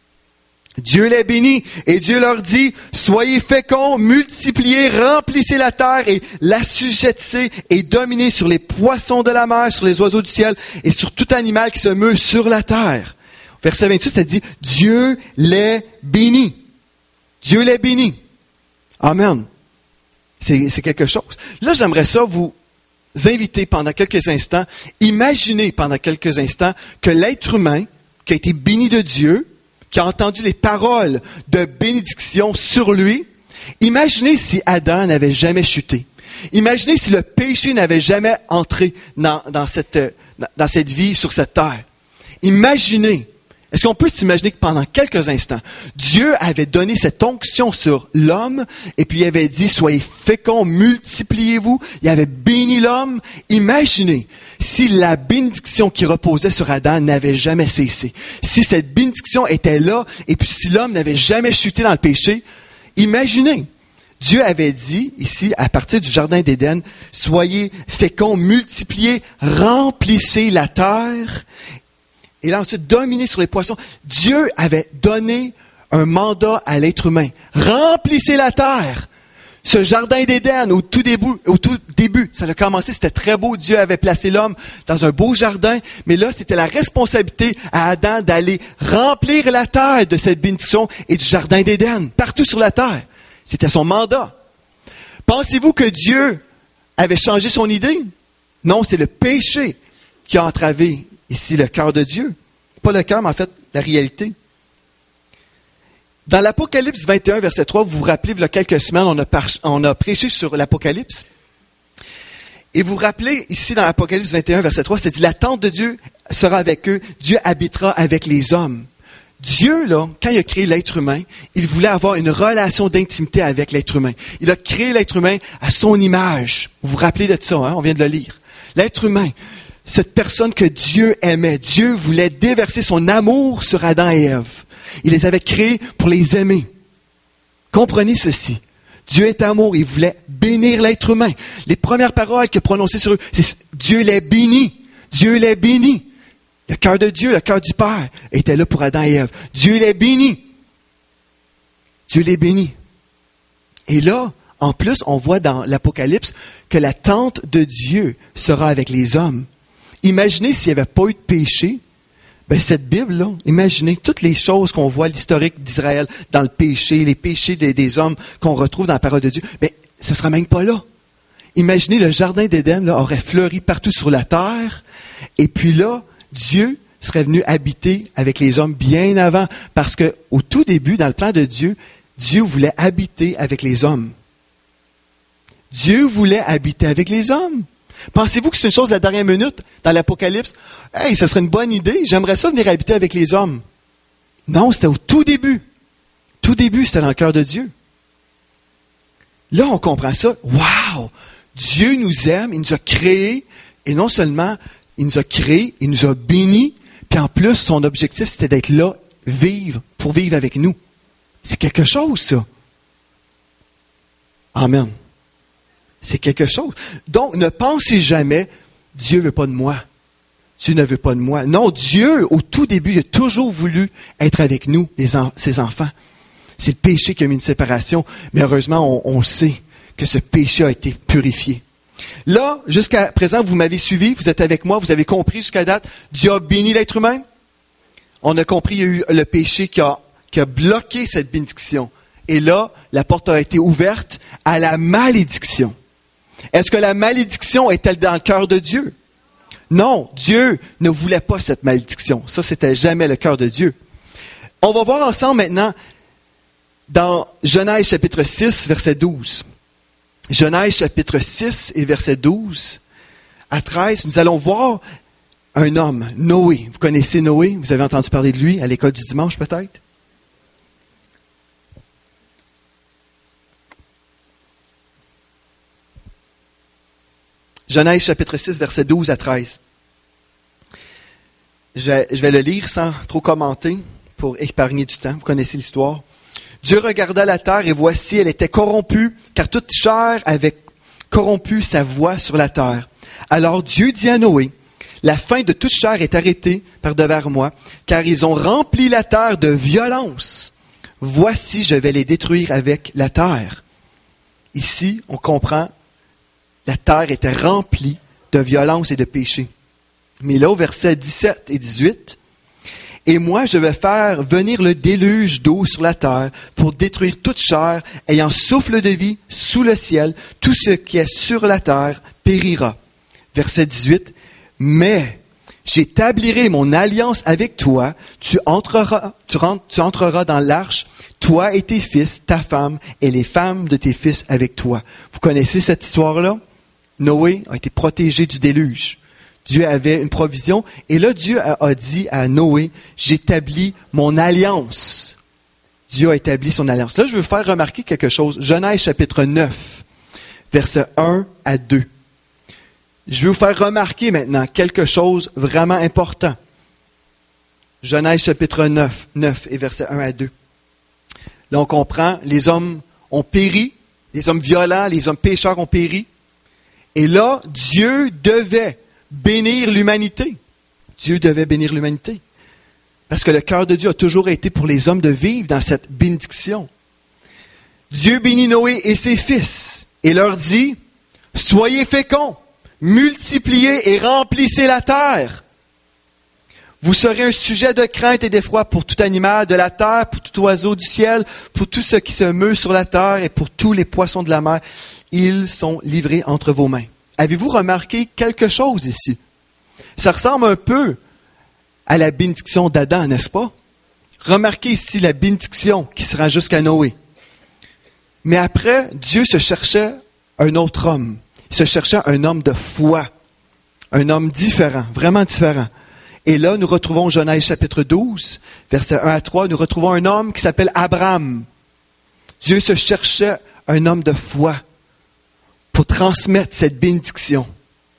Dieu les bénit et Dieu leur dit, soyez féconds, multipliez, remplissez la terre et l'assujettissez et dominez sur les poissons de la mer, sur les oiseaux du ciel et sur tout animal qui se meut sur la terre. Verset 28, ça dit, Dieu les bénit. Dieu les bénit. Amen. C'est quelque chose. Là, j'aimerais ça vous inviter pendant quelques instants, imaginez pendant quelques instants que l'être humain qui a été béni de Dieu, qui a entendu les paroles de bénédiction sur lui, imaginez si Adam n'avait jamais chuté. Imaginez si le péché n'avait jamais entré dans cette vie, sur cette terre. Imaginez. Est-ce qu'on peut s'imaginer que pendant quelques instants, Dieu avait donné cette onction sur l'homme et puis il avait dit, soyez féconds, multipliez-vous. Il avait béni l'homme. Imaginez si la bénédiction qui reposait sur Adam n'avait jamais cessé. Si cette bénédiction était là et puis si l'homme n'avait jamais chuté dans le péché, imaginez. Dieu avait dit ici, à partir du Jardin d'Éden, soyez féconds, multipliez, remplissez la terre. Et là, ensuite, dominer sur les poissons. Dieu avait donné un mandat à l'être humain. Remplissez la terre. Ce Jardin d'Éden, au tout début, ça a commencé, c'était très beau. Dieu avait placé l'homme dans un beau jardin. Mais là, c'était la responsabilité à Adam d'aller remplir la terre de cette bénédiction et du Jardin d'Éden, partout sur la terre. C'était son mandat. Pensez-vous que Dieu avait changé son idée? Non, c'est le péché qui a entravé ici le cœur de Dieu. Pas le cœur, mais en fait, la réalité. Dans l'Apocalypse 21, verset 3, vous vous rappelez, il y a quelques semaines, on a prêché sur l'Apocalypse. Et vous vous rappelez, ici dans l'Apocalypse 21, verset 3, c'est dit, la tente de Dieu sera avec eux, Dieu habitera avec les hommes. Dieu, là, quand il a créé l'être humain, il voulait avoir une relation d'intimité avec l'être humain. Il a créé l'être humain à son image. Vous vous rappelez de ça, hein? On vient de le lire. L'être humain, cette personne que Dieu aimait. Dieu voulait déverser son amour sur Adam et Ève. Il les avait créés pour les aimer. Comprenez ceci. Dieu est amour. Il voulait bénir l'être humain. Les premières paroles qu'il a prononcées sur eux, c'est « Dieu les bénit. Dieu les bénit. » Le cœur de Dieu, le cœur du Père était là pour Adam et Ève. Dieu les bénit. Dieu les bénit. Et là, en plus, on voit dans l'Apocalypse que la tente de Dieu sera avec les hommes. Imaginez s'il n'y avait pas eu de péché. Ben, cette Bible-là, imaginez toutes les choses qu'on voit, l'historique d'Israël dans le péché, les péchés des hommes qu'on retrouve dans la parole de Dieu, ben, ce ne sera même pas là. Imaginez, le jardin d'Éden là, aurait fleuri partout sur la terre, et puis là, Dieu serait venu habiter avec les hommes bien avant, parce que au tout début, dans le plan de Dieu, Dieu voulait habiter avec les hommes. Dieu voulait habiter avec les hommes. Pensez-vous que c'est une chose de la dernière minute dans l'Apocalypse? Hey, ça serait une bonne idée, j'aimerais ça venir habiter avec les hommes. Non, c'était au tout début. Tout début, c'était dans le cœur de Dieu. Là, on comprend ça. Wow! Dieu nous aime, il nous a créés, et non seulement il nous a créés, il nous a bénis, puis en plus, son objectif, c'était d'être là, pour vivre avec nous. C'est quelque chose, ça. Amen. C'est quelque chose. Donc, ne pensez jamais, Dieu ne veut pas de moi. Dieu ne veut pas de moi. Non, Dieu, au tout début, il a toujours voulu être avec nous, ses enfants. C'est le péché qui a mis une séparation. Mais heureusement, on sait que ce péché a été purifié. Là, jusqu'à présent, vous m'avez suivi, vous êtes avec moi, vous avez compris jusqu'à date, Dieu a béni l'être humain. On a compris, il y a eu le péché qui a bloqué cette bénédiction. Et là, la porte a été ouverte à la malédiction. Est-ce que la malédiction est-elle dans le cœur de Dieu? Non, Dieu ne voulait pas cette malédiction. Ça, c'était jamais le cœur de Dieu. On va voir ensemble maintenant dans Genèse chapitre 6, verset 12. Genèse chapitre 6 et verset 12 à 13, nous allons voir un homme, Noé. Vous connaissez Noé? Vous avez entendu parler de lui à l'école du dimanche peut-être? Genèse chapitre 6, verset 12 à 13. Je vais le lire sans trop commenter pour épargner du temps. Vous connaissez l'histoire. Dieu regarda la terre et voici, elle était corrompue, car toute chair avait corrompu sa voie sur la terre. Alors Dieu dit à Noé, la fin de toute chair est arrêtée par devers moi, car ils ont rempli la terre de violence. Voici, je vais les détruire avec la terre. Ici, on comprend, la terre était remplie de violence et de péché. Mais là, au verset 17 et 18, « Et moi, je vais faire venir le déluge d'eau sur la terre pour détruire toute chair ayant souffle de vie sous le ciel. Tout ce qui est sur la terre périra. » Verset 18, « Mais j'établirai mon alliance avec toi. Tu entreras dans l'arche, toi et tes fils, ta femme et les femmes de tes fils avec toi. » Vous connaissez cette histoire-là? Noé a été protégé du déluge. Dieu avait une provision. Et là, Dieu a dit à Noé, j'établis mon alliance. Dieu a établi son alliance. Là, je veux vous faire remarquer quelque chose. Genèse chapitre 9, versets 1 à 2. Je veux vous faire remarquer maintenant quelque chose vraiment important. Genèse chapitre 9 et versets 1 à 2. Là, on comprend, les hommes ont péri, les hommes violents, les hommes pécheurs ont péri. Et là, Dieu devait bénir l'humanité. Dieu devait bénir l'humanité. Parce que le cœur de Dieu a toujours été pour les hommes de vivre dans cette bénédiction. Dieu bénit Noé et ses fils et leur dit, « Soyez féconds, multipliez et remplissez la terre. Vous serez un sujet de crainte et d'effroi pour tout animal de la terre, pour tout oiseau du ciel, pour tout ce qui se meut sur la terre et pour tous les poissons de la mer. Ils sont livrés entre vos mains. » Avez-vous remarqué quelque chose ici? Ça ressemble un peu à la bénédiction d'Adam, n'est-ce pas? Remarquez ici la bénédiction qui se rend jusqu'à Noé. Mais après, Dieu se cherchait un autre homme. Il se cherchait un homme de foi. Un homme différent, vraiment différent. Et là, nous retrouvons Genèse chapitre 12, versets 1 à 3, nous retrouvons un homme qui s'appelle Abraham. Dieu se cherchait un homme de foi pour transmettre cette bénédiction.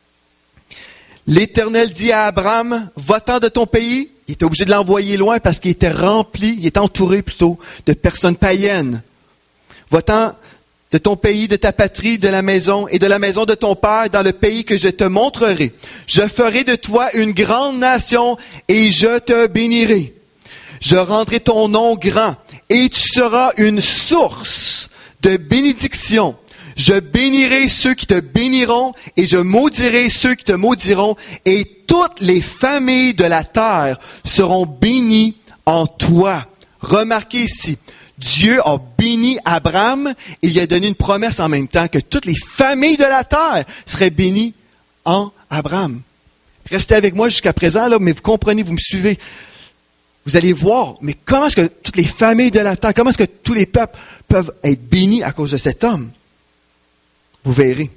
L'Éternel dit à Abraham, va-t'en de ton pays. Il était obligé de l'envoyer loin parce qu'il était rempli, il était entouré plutôt de personnes païennes. Va-t'en de ton pays, de ta patrie, de la maison et de la maison de ton père dans le pays que je te montrerai. Je ferai de toi une grande nation et je te bénirai. Je rendrai ton nom grand et tu seras une source de bénédiction. Je bénirai ceux qui te béniront et je maudirai ceux qui te maudiront et toutes les familles de la terre seront bénies en toi. Remarquez ici, Dieu a béni Abraham et il a donné une promesse en même temps que toutes les familles de la terre seraient bénies en Abraham. Restez avec moi jusqu'à présent, là, mais vous comprenez, vous me suivez. Vous allez voir, mais comment est-ce que toutes les familles de la terre, comment est-ce que tous les peuples peuvent être bénis à cause de cet homme? Vous verrez.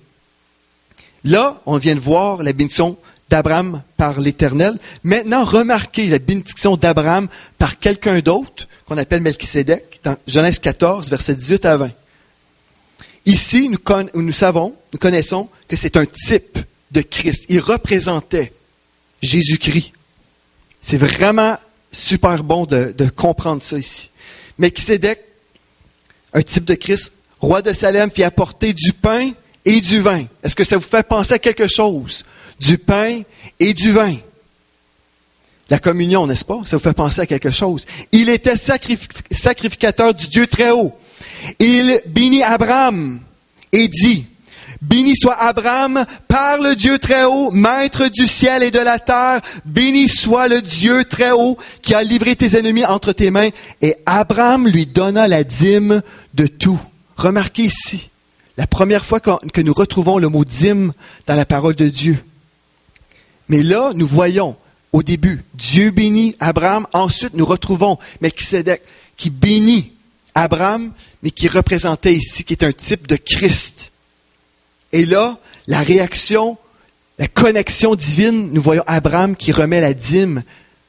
Là, on vient de voir la bénédiction d'Abraham par l'Éternel. Maintenant, remarquez la bénédiction d'Abraham par quelqu'un d'autre, qu'on appelle Melchisédek, dans Genèse 14, versets 18 à 20. Ici, nous connaissons que c'est un type de Christ. Il représentait Jésus-Christ. C'est vraiment super bon de comprendre ça ici. Melchisédek, un type de Christ, roi de Salem, fit apporter du pain et du vin. Est-ce que ça vous fait penser à quelque chose? Du pain et du vin. La communion, n'est-ce pas? Ça vous fait penser à quelque chose. Il était sacrificateur du Dieu très haut. Il bénit Abraham et dit, béni soit Abraham par le Dieu très haut, maître du ciel et de la terre. Béni soit le Dieu très haut qui a livré tes ennemis entre tes mains. Et Abraham lui donna la dîme de tout. Remarquez ici, la première fois que nous retrouvons le mot dîme dans la parole de Dieu. Mais là, nous voyons au début, Dieu bénit Abraham. Ensuite, nous retrouvons Melchisédek qui bénit Abraham, mais qui représentait ici, qui est un type de Christ. Et là, la réaction, la connexion divine, nous voyons Abraham qui remet la dîme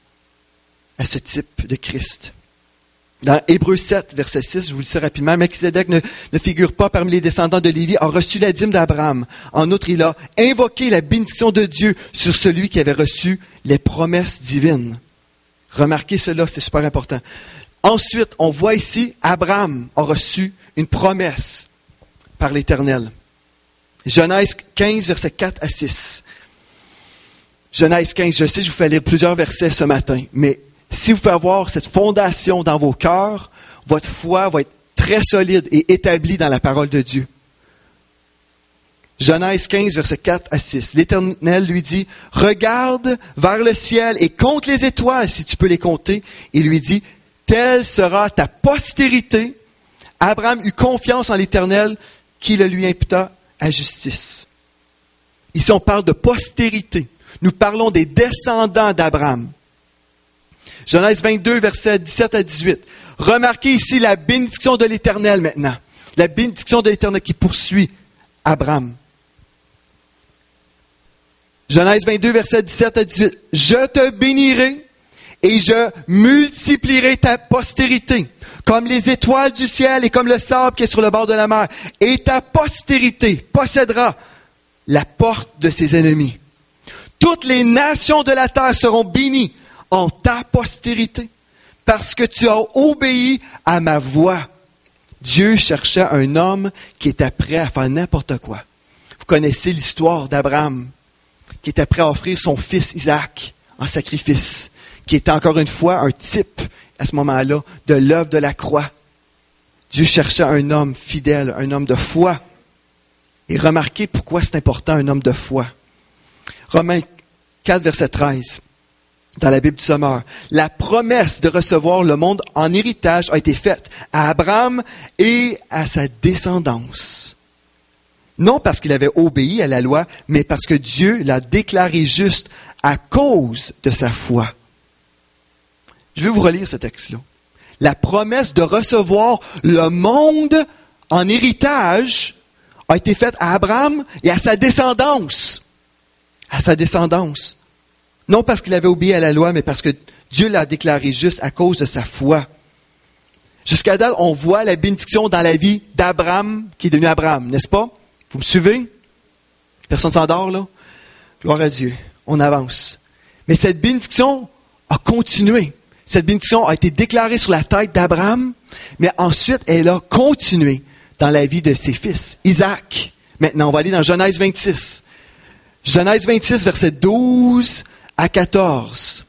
à ce type de Christ. Dans Hébreux 7, verset 6, je vous le dis rapidement, Melchisédek ne figure pas parmi les descendants de Lévi, a reçu la dîme d'Abraham. En outre, il a invoqué la bénédiction de Dieu sur celui qui avait reçu les promesses divines. Remarquez cela, c'est super important. Ensuite, on voit ici, Abraham a reçu une promesse par l'Éternel. Genèse 15, versets 4 à 6. Genèse 15, je sais, je vous fais lire plusieurs versets ce matin, mais si vous pouvez avoir cette fondation dans vos cœurs, votre foi va être très solide et établie dans la parole de Dieu. Genèse 15, versets 4 à 6. L'Éternel lui dit, « Regarde vers le ciel et compte les étoiles, si tu peux les compter. » Il lui dit, « Telle sera ta postérité. » Abraham eut confiance en l'Éternel qui le lui imputa à justice. Ici, on parle de postérité. Nous parlons des descendants d'Abraham. Genèse 22, versets 17 à 18. Remarquez ici la bénédiction de l'Éternel maintenant. La bénédiction de l'Éternel qui poursuit Abraham. Genèse 22, versets 17 à 18. « Je te bénirai et je multiplierai ta postérité, comme les étoiles du ciel et comme le sable qui est sur le bord de la mer. Et ta postérité possédera la porte de ses ennemis. Toutes les nations de la terre seront bénies en ta postérité, parce que tu as obéi à ma voix. » Dieu cherchait un homme qui était prêt à faire n'importe quoi. Vous connaissez l'histoire d'Abraham, qui était prêt à offrir son fils Isaac en sacrifice, qui était encore une fois un type, à ce moment-là, de l'œuvre de la croix. Dieu cherchait un homme fidèle, un homme de foi. Et remarquez pourquoi c'est important, un homme de foi. Romains 4, verset 13. Dans la Bible du Sommeur, la promesse de recevoir le monde en héritage a été faite à Abraham et à sa descendance. Non parce qu'il avait obéi à la loi, mais parce que Dieu l'a déclaré juste à cause de sa foi. Je vais vous relire ce texte-là. La promesse de recevoir le monde en héritage a été faite à Abraham et à sa descendance. À sa descendance. Non parce qu'il avait obéi à la loi, mais parce que Dieu l'a déclaré juste à cause de sa foi. Jusqu'à date, on voit la bénédiction dans la vie d'Abraham, qui est devenu Abraham, n'est-ce pas? Vous me suivez? Personne ne s'endort, là? Gloire à Dieu. On avance. Mais cette bénédiction a continué. Cette bénédiction a été déclarée sur la tête d'Abraham, mais ensuite, elle a continué dans la vie de ses fils. Isaac. Maintenant, on va aller dans Genèse 26. Genèse 26, versets 12 à 14.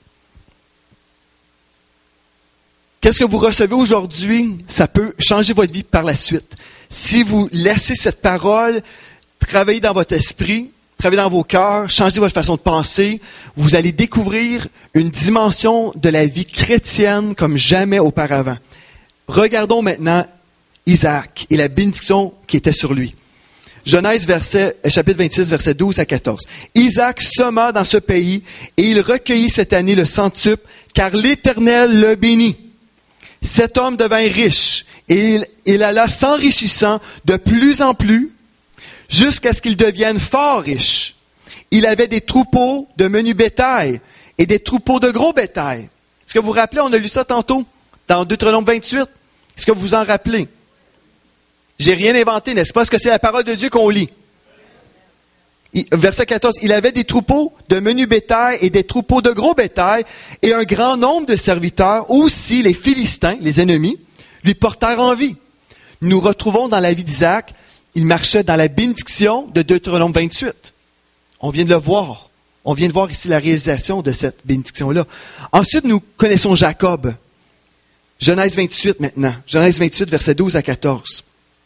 Qu'est-ce que vous recevez aujourd'hui? Ça peut changer votre vie par la suite. Si vous laissez cette parole travailler dans votre esprit, travailler dans vos cœurs, changer votre façon de penser, vous allez découvrir une dimension de la vie chrétienne comme jamais auparavant. Regardons maintenant Isaac et la bénédiction qui était sur lui. Genèse chapitre 26, versets 12 à 14. Isaac sema dans ce pays et il recueillit cette année le centuple, car l'Éternel le bénit. Cet homme devint riche et il alla s'enrichissant de plus en plus jusqu'à ce qu'il devienne fort riche. Il avait des troupeaux de menu bétail et des troupeaux de gros bétail. Est-ce que vous vous rappelez, on a lu ça tantôt dans Deutéronome 28. Est-ce que vous vous en rappelez? J'ai rien inventé, n'est-ce pas? Est-ce que c'est la parole de Dieu qu'on lit? Verset 14, il avait des troupeaux de menu bétail et des troupeaux de gros bétail et un grand nombre de serviteurs, aussi les Philistins, les ennemis, lui portèrent envie. Nous retrouvons dans la vie d'Isaac, il marchait dans la bénédiction de Deutéronome 28. On vient de le voir. On vient de voir ici la réalisation de cette bénédiction-là. Ensuite, nous connaissons Jacob. Genèse 28 maintenant. Genèse 28, versets 12 à 14.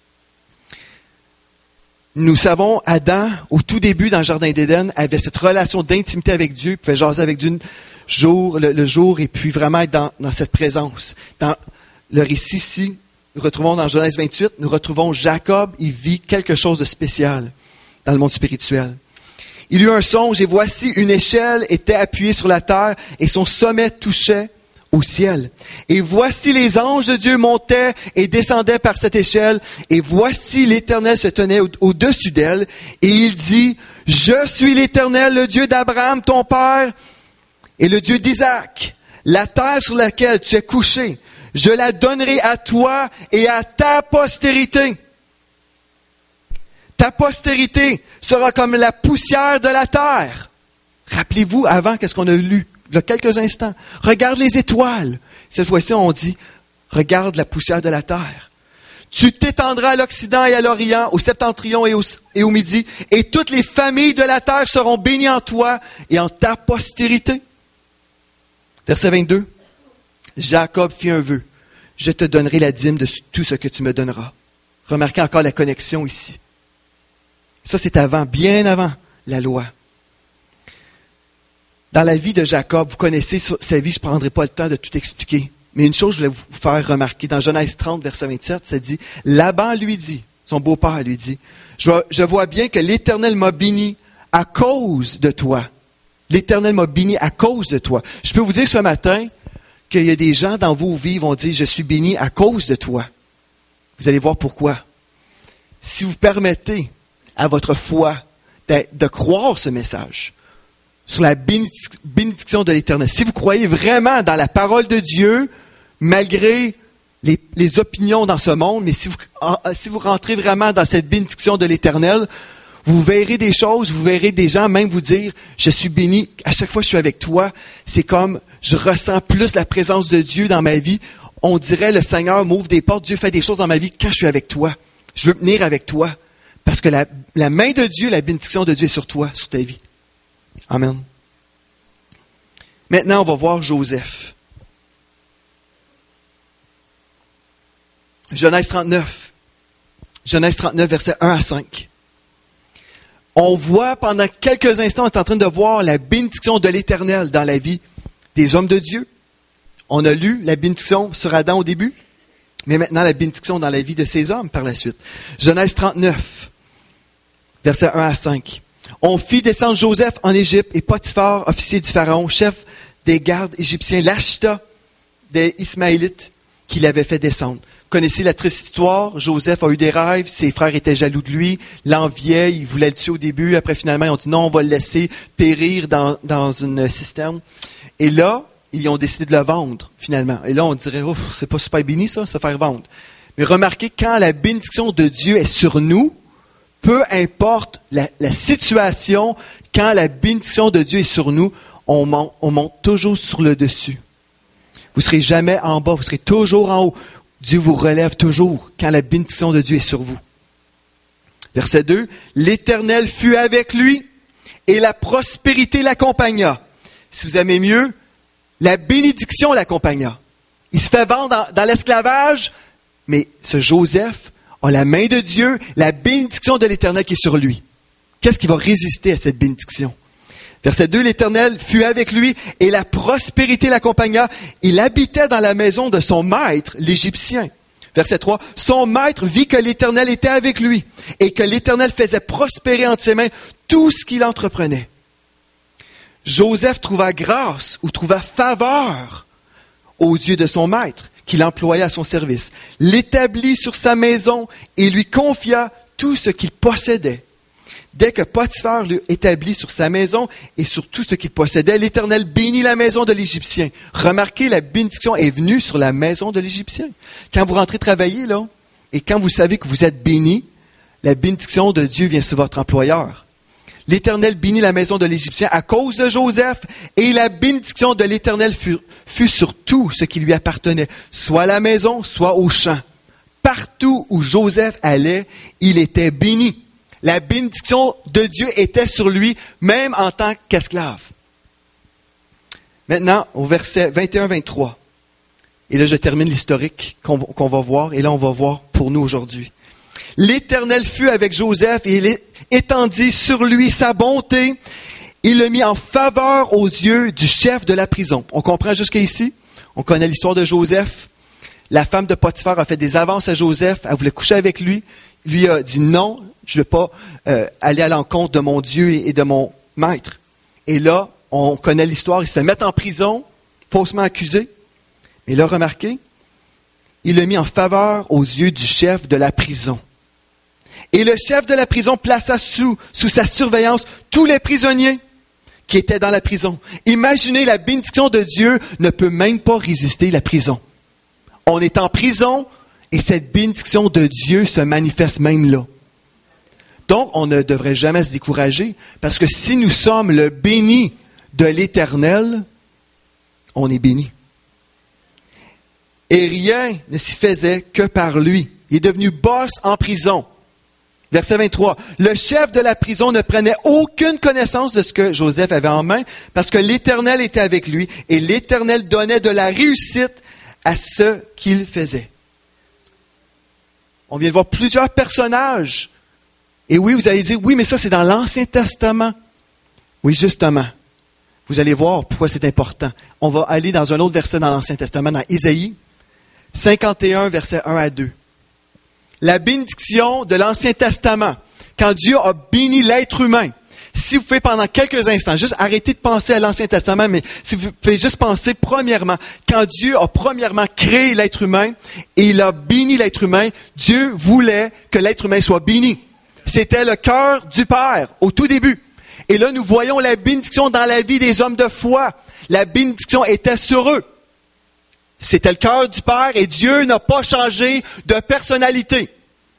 Nous savons, Adam, au tout début dans le Jardin d'Éden, avait cette relation d'intimité avec Dieu, il pouvait jaser avec Dieu le jour et puis vraiment être dans cette présence. Dans le récit ici, nous retrouvons dans Genèse 28, nous retrouvons Jacob, il vit quelque chose de spécial dans le monde spirituel. Il eut un songe et voici une échelle était appuyée sur la terre et son sommet touchait au ciel. Et voici les anges de Dieu montaient et descendaient par cette échelle et voici l'Éternel se tenait au-dessus d'elle et il dit, je suis l'Éternel, le Dieu d'Abraham, ton père, et le Dieu d'Isaac. La terre sur laquelle tu es couché, je la donnerai à toi et à ta postérité. Ta postérité sera comme la poussière de la terre. Rappelez-vous, avant, qu'est-ce qu'on a lu, il y a quelques instants? Regarde les étoiles. Cette fois-ci, on dit, regarde la poussière de la terre. Tu t'étendras à l'Occident et à l'Orient, au septentrion et au Midi, et toutes les familles de la terre seront bénies en toi et en ta postérité. Verset 22. Jacob fit un vœu. Je te donnerai la dîme de tout ce que tu me donneras. Remarquez encore la connexion ici. Ça, c'est avant, bien avant la loi. Dans la vie de Jacob, vous connaissez sa vie, je ne prendrai pas le temps de tout expliquer. Mais une chose, je voulais vous faire remarquer. Dans Genèse 30, verset 27, ça dit, Laban lui dit, son beau-père lui dit, je vois bien que l'Éternel m'a béni à cause de toi. L'Éternel m'a béni à cause de toi. Je peux vous dire ce matin qu'il y a des gens dans vos vies qui vont dire, je suis béni à cause de toi. Vous allez voir pourquoi. Si vous permettez à votre foi de croire ce message sur la bénédiction de l'Éternel, si vous croyez vraiment dans la parole de Dieu, malgré les opinions dans ce monde, mais si vous rentrez vraiment dans cette bénédiction de l'Éternel, vous verrez des choses, vous verrez des gens même vous dire, je suis béni, à chaque fois que je suis avec toi, c'est comme, je ressens plus la présence de Dieu dans ma vie. On dirait, le Seigneur m'ouvre des portes, Dieu fait des choses dans ma vie quand je suis avec toi. Je veux venir avec toi. Parce que la main de Dieu, la bénédiction de Dieu est sur toi, sur ta vie. Amen. Maintenant, on va voir Joseph. Genèse 39. Genèse 39, versets 1 à 5. On voit pendant quelques instants, on est en train de voir la bénédiction de l'Éternel dans la vie des hommes de Dieu. On a lu la bénédiction sur Adam au début, mais maintenant la bénédiction dans la vie de ces hommes par la suite. Genèse 39, versets 1 à 5. On fit descendre Joseph en Égypte et Potiphar, officier du Pharaon, chef des gardes égyptiens, l'acheta des Ismaélites qui l'avaient fait descendre. Connaissez la triste histoire, Joseph a eu des rêves, ses frères étaient jaloux de lui, l'enviaient, ils voulaient le tuer au début, après finalement ils ont dit non, on va le laisser périr dans une cisterne. Et là, ils ont décidé de le vendre finalement. Et là, on dirait, ouf, c'est pas super béni ça, se faire vendre. Mais remarquez, quand la bénédiction de Dieu est sur nous, peu importe la situation, quand la bénédiction de Dieu est sur nous, on monte toujours sur le dessus. Vous ne serez jamais en bas, vous serez toujours en haut. Dieu vous relève toujours quand la bénédiction de Dieu est sur vous. Verset 2, l'Éternel fut avec lui et la prospérité l'accompagna. Si vous aimez mieux, la bénédiction l'accompagna. Il se fait vendre dans l'esclavage, mais ce Joseph a la main de Dieu, la bénédiction de l'Éternel qui est sur lui. Qu'est-ce qui va résister à cette bénédiction? Verset 2, l'Éternel fut avec lui et la prospérité l'accompagna. Il habitait dans la maison de son maître, l'Égyptien. Verset 3, son maître vit que l'Éternel était avec lui et que l'Éternel faisait prospérer entre ses mains tout ce qu'il entreprenait. Joseph trouva grâce ou trouva faveur aux yeux de son maître qu'il employa à son service, l'établit sur sa maison et lui confia tout ce qu'il possédait. Dès que Potiphar l'eut établi sur sa maison et sur tout ce qu'il possédait, l'Éternel bénit la maison de l'Égyptien. Remarquez, la bénédiction est venue sur la maison de l'Égyptien. Quand vous rentrez travailler, là, et quand vous savez que vous êtes béni, la bénédiction de Dieu vient sur votre employeur. L'Éternel bénit la maison de l'Égyptien à cause de Joseph, et la bénédiction de l'Éternel fut sur tout ce qui lui appartenait, soit à la maison, soit au champ. Partout où Joseph allait, il était béni. La bénédiction de Dieu était sur lui, même en tant qu'esclave. Maintenant, au verset 21-23. Et là, je termine l'historique qu'on va voir. Et là, on va voir pour nous aujourd'hui. L'Éternel fut avec Joseph et il étendit sur lui sa bonté. Il le mit en faveur aux yeux du chef de la prison. On comprend jusqu'ici? On connaît l'histoire de Joseph. La femme de Potiphar a fait des avances à Joseph. Elle voulait coucher avec lui. Lui a dit non, je ne vais pas aller à l'encontre de mon Dieu et de mon maître. Et là, on connaît l'histoire. Il se fait mettre en prison, faussement accusé. Et là, remarquez, il l'a mis en faveur aux yeux du chef de la prison. Et le chef de la prison plaça sous sa surveillance tous les prisonniers qui étaient dans la prison. Imaginez, la bénédiction de Dieu ne peut même pas résister la prison. On est en prison et cette bénédiction de Dieu se manifeste même là. Donc, on ne devrait jamais se décourager parce que si nous sommes le béni de l'Éternel, on est béni. Et rien ne s'y faisait que par lui. Il est devenu boss en prison. Verset 23. Le chef de la prison ne prenait aucune connaissance de ce que Joseph avait en main parce que l'Éternel était avec lui et l'Éternel donnait de la réussite à ce qu'il faisait. On vient de voir plusieurs personnages. Et oui, vous allez dire, oui, mais ça c'est dans l'Ancien Testament. Oui, justement. Vous allez voir pourquoi c'est important. On va aller dans un autre verset dans l'Ancien Testament, dans Ésaïe 51, versets 1 à 2. La bénédiction de l'Ancien Testament, quand Dieu a béni l'être humain. Si vous pouvez pendant quelques instants, juste arrêter de penser à l'Ancien Testament, mais si vous pouvez juste penser premièrement, quand Dieu a premièrement créé l'être humain et il a béni l'être humain, Dieu voulait que l'être humain soit béni. C'était le cœur du Père au tout début. Et là, nous voyons la bénédiction dans la vie des hommes de foi. La bénédiction était sur eux. C'était le cœur du Père et Dieu n'a pas changé de personnalité.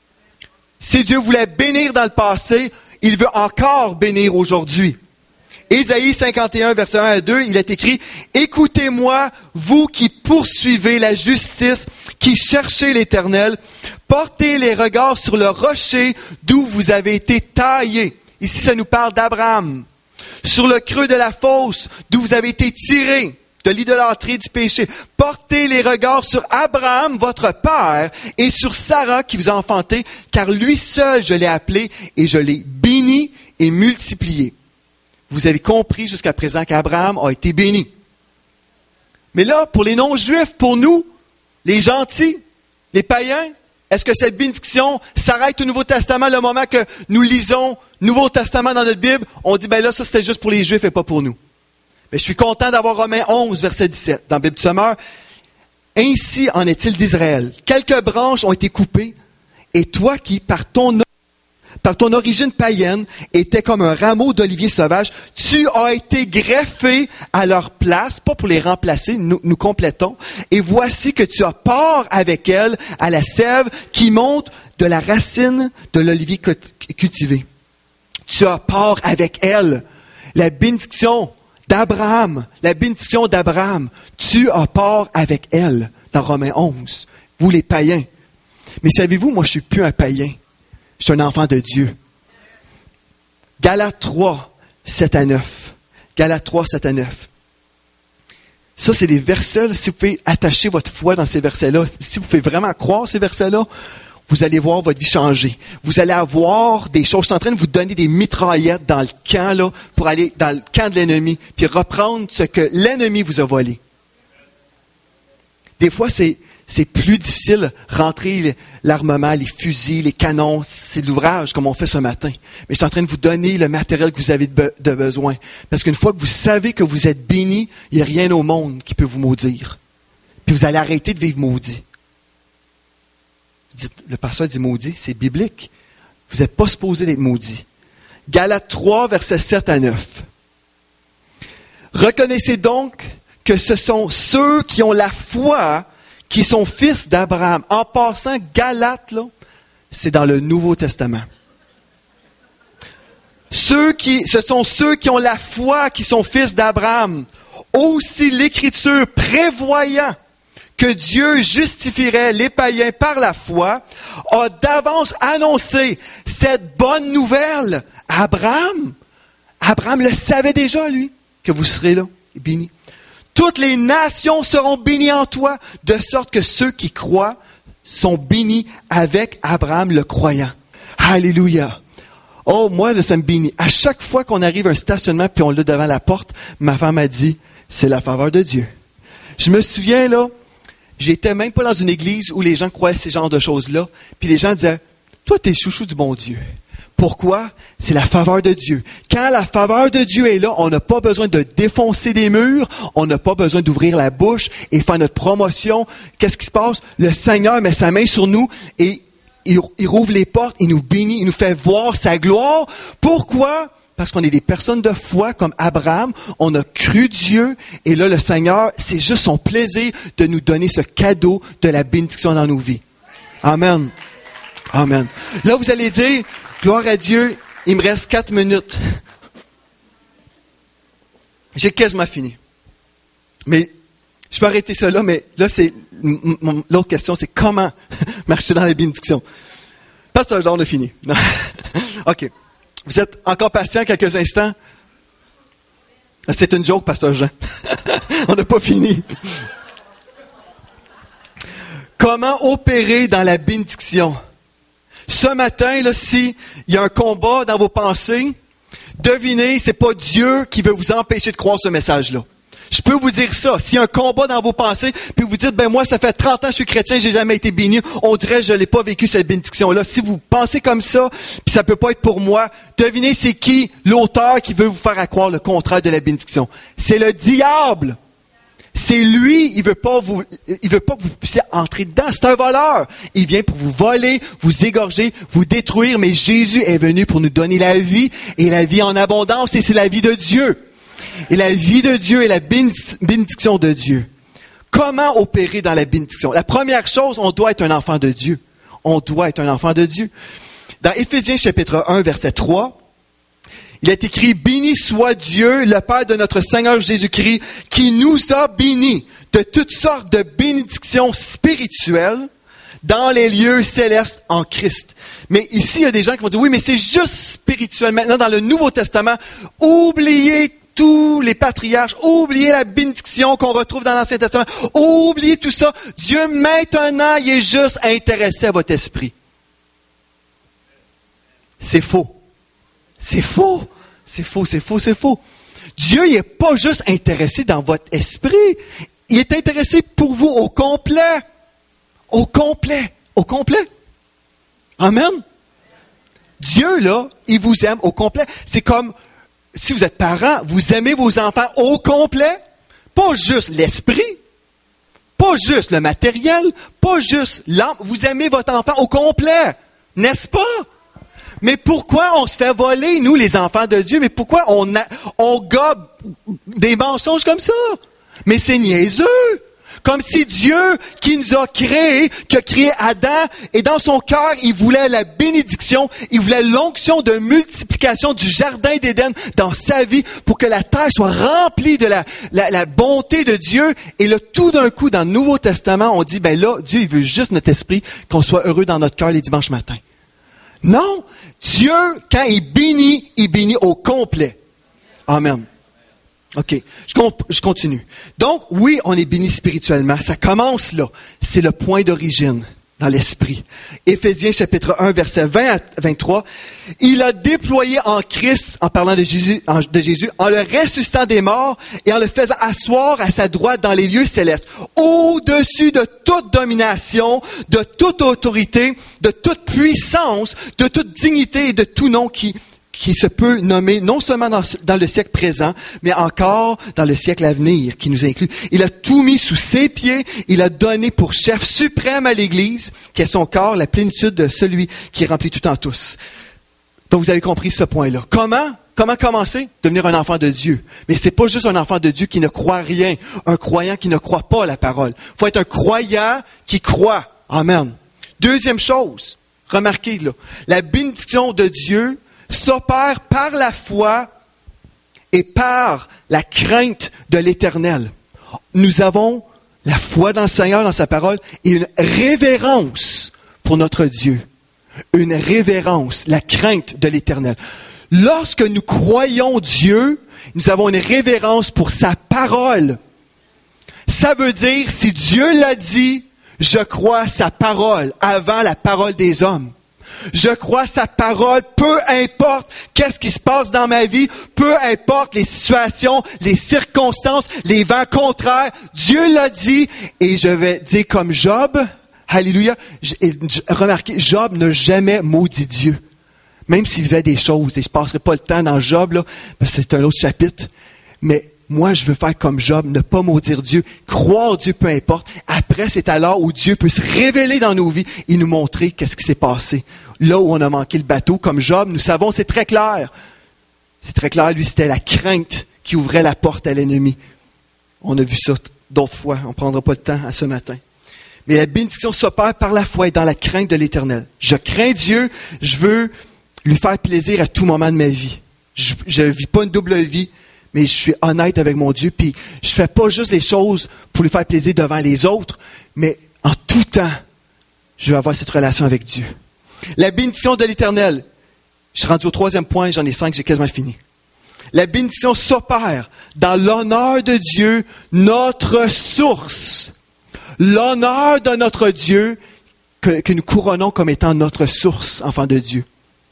Si Dieu voulait bénir dans le passé, il veut encore bénir aujourd'hui. Ésaïe 51, verset 1 à 2, il est écrit « Écoutez-moi, vous qui poursuivez la justice, qui cherchez l'Éternel, portez les regards sur le rocher d'où vous avez été taillés. » Ici, ça nous parle d'Abraham. « Sur le creux de la fosse d'où vous avez été tirés. » de l'idolâtrie, du péché. Portez les regards sur Abraham, votre père, et sur Sarah qui vous a enfanté, car lui seul je l'ai appelé et je l'ai béni et multiplié. Vous avez compris jusqu'à présent qu'Abraham a été béni. Mais là, pour les non-juifs, pour nous, les gentils, les païens, est-ce que cette bénédiction s'arrête au Nouveau Testament le moment que nous lisons Nouveau Testament dans notre Bible? On dit, ben là, ça c'était juste pour les Juifs et pas pour nous. Mais je suis content d'avoir Romains 11, verset 17, dans la Bible du Sommeur. Ainsi en est-il d'Israël. Quelques branches ont été coupées, et toi qui, par ton origine païenne, étais comme un rameau d'olivier sauvage, tu as été greffé à leur place, pas pour les remplacer, nous complétons, et voici que tu as part avec elle à la sève qui monte de la racine de l'olivier cultivé. Tu as part avec elle. La bénédiction d'Abraham, tu as part avec elle, dans Romains 11. vous les païens. Mais savez-vous, moi je suis plus un païen. Je suis un enfant de Dieu. Galates 3, 7 à 9. Galates 3, 7 à 9. Ça, c'est des versets, si vous pouvez attacher votre foi dans ces versets-là, si vous pouvez vraiment croire ces versets-là, vous allez voir votre vie changer. Vous allez avoir des choses. Je suis en train de vous donner des mitraillettes dans le camp, là, pour aller dans le camp de l'ennemi, puis reprendre ce que l'ennemi vous a volé. Des fois, c'est plus difficile rentrer l'armement, les fusils, les canons, c'est de l'ouvrage comme on fait ce matin. Mais je suis en train de vous donner le matériel que vous avez de besoin. Parce qu'une fois que vous savez que vous êtes béni, il n'y a rien au monde qui peut vous maudire. Puis vous allez arrêter de vivre maudit. Le pasteur dit maudit, c'est biblique. Vous n'êtes pas supposé d'être maudit. Galates 3, versets 7 à 9. Reconnaissez donc que ce sont ceux qui ont la foi qui sont fils d'Abraham. En passant, Galates, là, c'est dans le Nouveau Testament. Ce sont ceux qui ont la foi qui sont fils d'Abraham. Aussi l'Écriture prévoyant que Dieu justifierait les païens par la foi, a d'avance annoncé cette bonne nouvelle à Abraham. Abraham le savait déjà, lui, que vous serez là, bénis. Toutes les nations seront bénies en toi, de sorte que ceux qui croient sont bénis avec Abraham le croyant. Alléluia. Oh, moi, là, ça me bénit. À chaque fois qu'on arrive à un stationnement puis on l'a devant la porte, ma femme a dit, c'est la faveur de Dieu. Je me souviens, là, j'étais même pas dans une église où les gens croyaient ces genres de choses-là, puis les gens disaient, toi, t'es chouchou du bon Dieu. Pourquoi? C'est la faveur de Dieu. Quand la faveur de Dieu est là, on n'a pas besoin de défoncer des murs, on n'a pas besoin d'ouvrir la bouche et faire notre promotion. Qu'est-ce qui se passe? Le Seigneur met sa main sur nous et il rouvre les portes, il nous bénit, il nous fait voir sa gloire. Pourquoi? Parce qu'on est des personnes de foi comme Abraham, on a cru Dieu et là, le Seigneur, c'est juste son plaisir de nous donner ce cadeau de la bénédiction dans nos vies. Amen. Amen. Là, vous allez dire, gloire à Dieu, il me reste 4 minutes. J'ai quasiment fini. Mais je peux arrêter ça là, mais là, c'est l'autre question, c'est comment marcher dans la bénédiction. Pasteur Jean, on a fini. OK. Vous êtes encore patient quelques instants? C'est une joke, Pasteur Jean. On n'a pas fini. Comment opérer dans la bénédiction? Ce matin, là, s'il y a un combat dans vos pensées, devinez, c'est pas Dieu qui veut vous empêcher de croire ce message-là. Je peux vous dire ça. S'il y a un combat dans vos pensées, puis vous dites, moi, ça fait 30 ans que je suis chrétien, j'ai jamais été béni, on dirait, je l'ai pas vécu cette bénédiction-là. Si vous pensez comme ça, puis ça peut pas être pour moi, devinez, c'est qui l'auteur qui veut vous faire croire le contraire de la bénédiction? C'est le diable. C'est lui, il veut pas que vous puissiez entrer dedans. C'est un voleur. Il vient pour vous voler, vous égorger, vous détruire, mais Jésus est venu pour nous donner la vie, et la vie en abondance, et c'est la vie de Dieu. Et la vie de Dieu est la bénédiction de Dieu. Comment opérer dans la bénédiction? La première chose, on doit être un enfant de Dieu. On doit être un enfant de Dieu. Dans Éphésiens chapitre 1, verset 3, il est écrit, « Béni soit Dieu, le Père de notre Seigneur Jésus-Christ, qui nous a bénis de toutes sortes de bénédictions spirituelles dans les lieux célestes en Christ. » Mais ici, il y a des gens qui vont dire, oui, mais c'est juste spirituel. Maintenant, dans le Nouveau Testament, oubliez tous les patriarches, oubliez la bénédiction qu'on retrouve dans l'Ancien Testament, oubliez tout ça. Dieu, maintenant, il est juste intéressé à votre esprit. C'est faux. C'est faux. C'est faux, c'est faux, c'est faux. Dieu, il n'est pas juste intéressé dans votre esprit. Il est intéressé pour vous au complet. Au complet. Au complet. Amen. Dieu, là, il vous aime au complet. C'est comme, si vous êtes parent, vous aimez vos enfants au complet. Pas juste l'esprit. Pas juste le matériel. Pas juste l'âme. Vous aimez votre enfant au complet. N'est-ce pas? Mais pourquoi on se fait voler, nous, les enfants de Dieu? Mais pourquoi on gobe des mensonges comme ça? Mais c'est niaiseux. Comme si Dieu qui nous a créés, qui a créé Adam, et dans son cœur, il voulait la bénédiction, il voulait l'onction de multiplication du jardin d'Éden dans sa vie pour que la terre soit remplie de la bonté de Dieu. Et là, tout d'un coup, dans le Nouveau Testament, on dit, ben là, Dieu, il veut juste notre esprit, qu'on soit heureux dans notre cœur les dimanches matins. Non! Dieu, quand il bénit au complet. Amen. OK, je continue. Donc, oui, on est béni spirituellement. Ça commence là. C'est le point d'origine dans l'esprit. Éphésiens chapitre 1, versets 20 à 23. Il a déployé en Christ, en parlant de Jésus, en le ressuscitant des morts et en le faisant asseoir à sa droite dans les lieux célestes, au-dessus de toute domination, de toute autorité, de toute puissance, de toute dignité et de tout nom qui se peut nommer non seulement dans le siècle présent, mais encore dans le siècle à venir, qui nous inclut. Il a tout mis sous ses pieds, il a donné pour chef suprême à l'Église, qui est son corps, la plénitude de celui qui remplit tout en tous. Donc vous avez compris ce point-là. Comment commencer? Devenir un enfant de Dieu. Mais c'est pas juste un enfant de Dieu qui ne croit rien, un croyant qui ne croit pas à la parole. Il faut être un croyant qui croit. Amen. Deuxième chose, remarquez là, la bénédiction de Dieu s'opère par la foi et par la crainte de l'Éternel. Nous avons la foi dans le Seigneur, dans sa parole, et une révérence pour notre Dieu. Une révérence, la crainte de l'Éternel. Lorsque nous croyons Dieu, nous avons une révérence pour sa parole. Ça veut dire, si Dieu l'a dit, je crois sa parole avant la parole des hommes. Je crois sa parole, peu importe qu'est-ce qui se passe dans ma vie, peu importe les situations, les circonstances, les vents contraires. Dieu l'a dit et je vais dire comme Job, alléluia, remarquez, Job n'a jamais maudit Dieu. Même s'il vivait des choses, et je ne passerai pas le temps dans Job, là, parce que c'est un autre chapitre, mais moi, je veux faire comme Job, ne pas maudire Dieu, croire Dieu, peu importe. Après, c'est alors où Dieu peut se révéler dans nos vies et nous montrer qu'est-ce qui s'est passé. Là où on a manqué le bateau, comme Job, nous savons, c'est très clair. C'est très clair, lui, c'était la crainte qui ouvrait la porte à l'ennemi. On a vu ça d'autres fois, on ne prendra pas le temps à ce matin. Mais la bénédiction s'opère par la foi et dans la crainte de l'Éternel. Je crains Dieu, je veux lui faire plaisir à tout moment de ma vie. Je ne vis pas une double vie. Mais je suis honnête avec mon Dieu, puis je fais pas juste les choses pour lui faire plaisir devant les autres, mais en tout temps, je veux avoir cette relation avec Dieu. La bénédiction de l'Éternel. Je suis rendu au 3e point, j'en ai 5, j'ai quasiment fini. La bénédiction s'opère dans l'honneur de Dieu, notre source. L'honneur de notre Dieu que nous couronnons comme étant notre source, enfant de Dieu.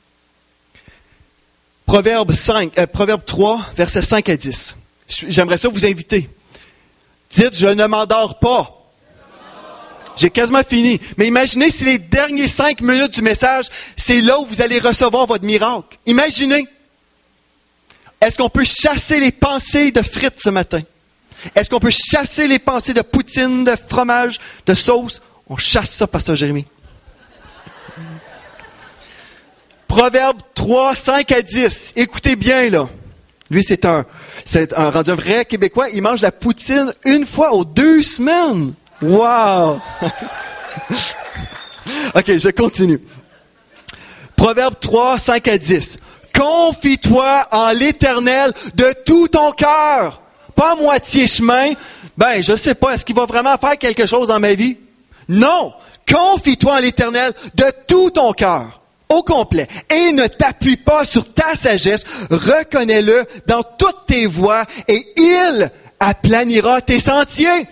Proverbe 3, versets 5 à 10. J'aimerais ça vous inviter. Dites, je ne m'endors pas. J'ai quasiment fini. Mais imaginez si les derniers 5 minutes du message, c'est là où vous allez recevoir votre miracle. Imaginez. Est-ce qu'on peut chasser les pensées de frites ce matin? Est-ce qu'on peut chasser les pensées de poutine, de fromage, de sauce? On chasse ça, Pasteur Jérémie. Proverbe 3, 5 à 10. Écoutez bien, là. Lui, c'est un rendu un vrai Québécois. Il mange la poutine une fois aux 2 semaines. Wow! OK, je continue. Proverbe 3, 5 à 10. Confie-toi en l'Éternel de tout ton cœur. Pas à moitié chemin. Ben, je sais pas, est-ce qu'il va vraiment faire quelque chose dans ma vie? Non! Confie-toi en l'Éternel de tout ton cœur. Au complet. Et ne t'appuie pas sur ta sagesse. Reconnais-le dans toutes tes voies et il aplanira tes sentiers.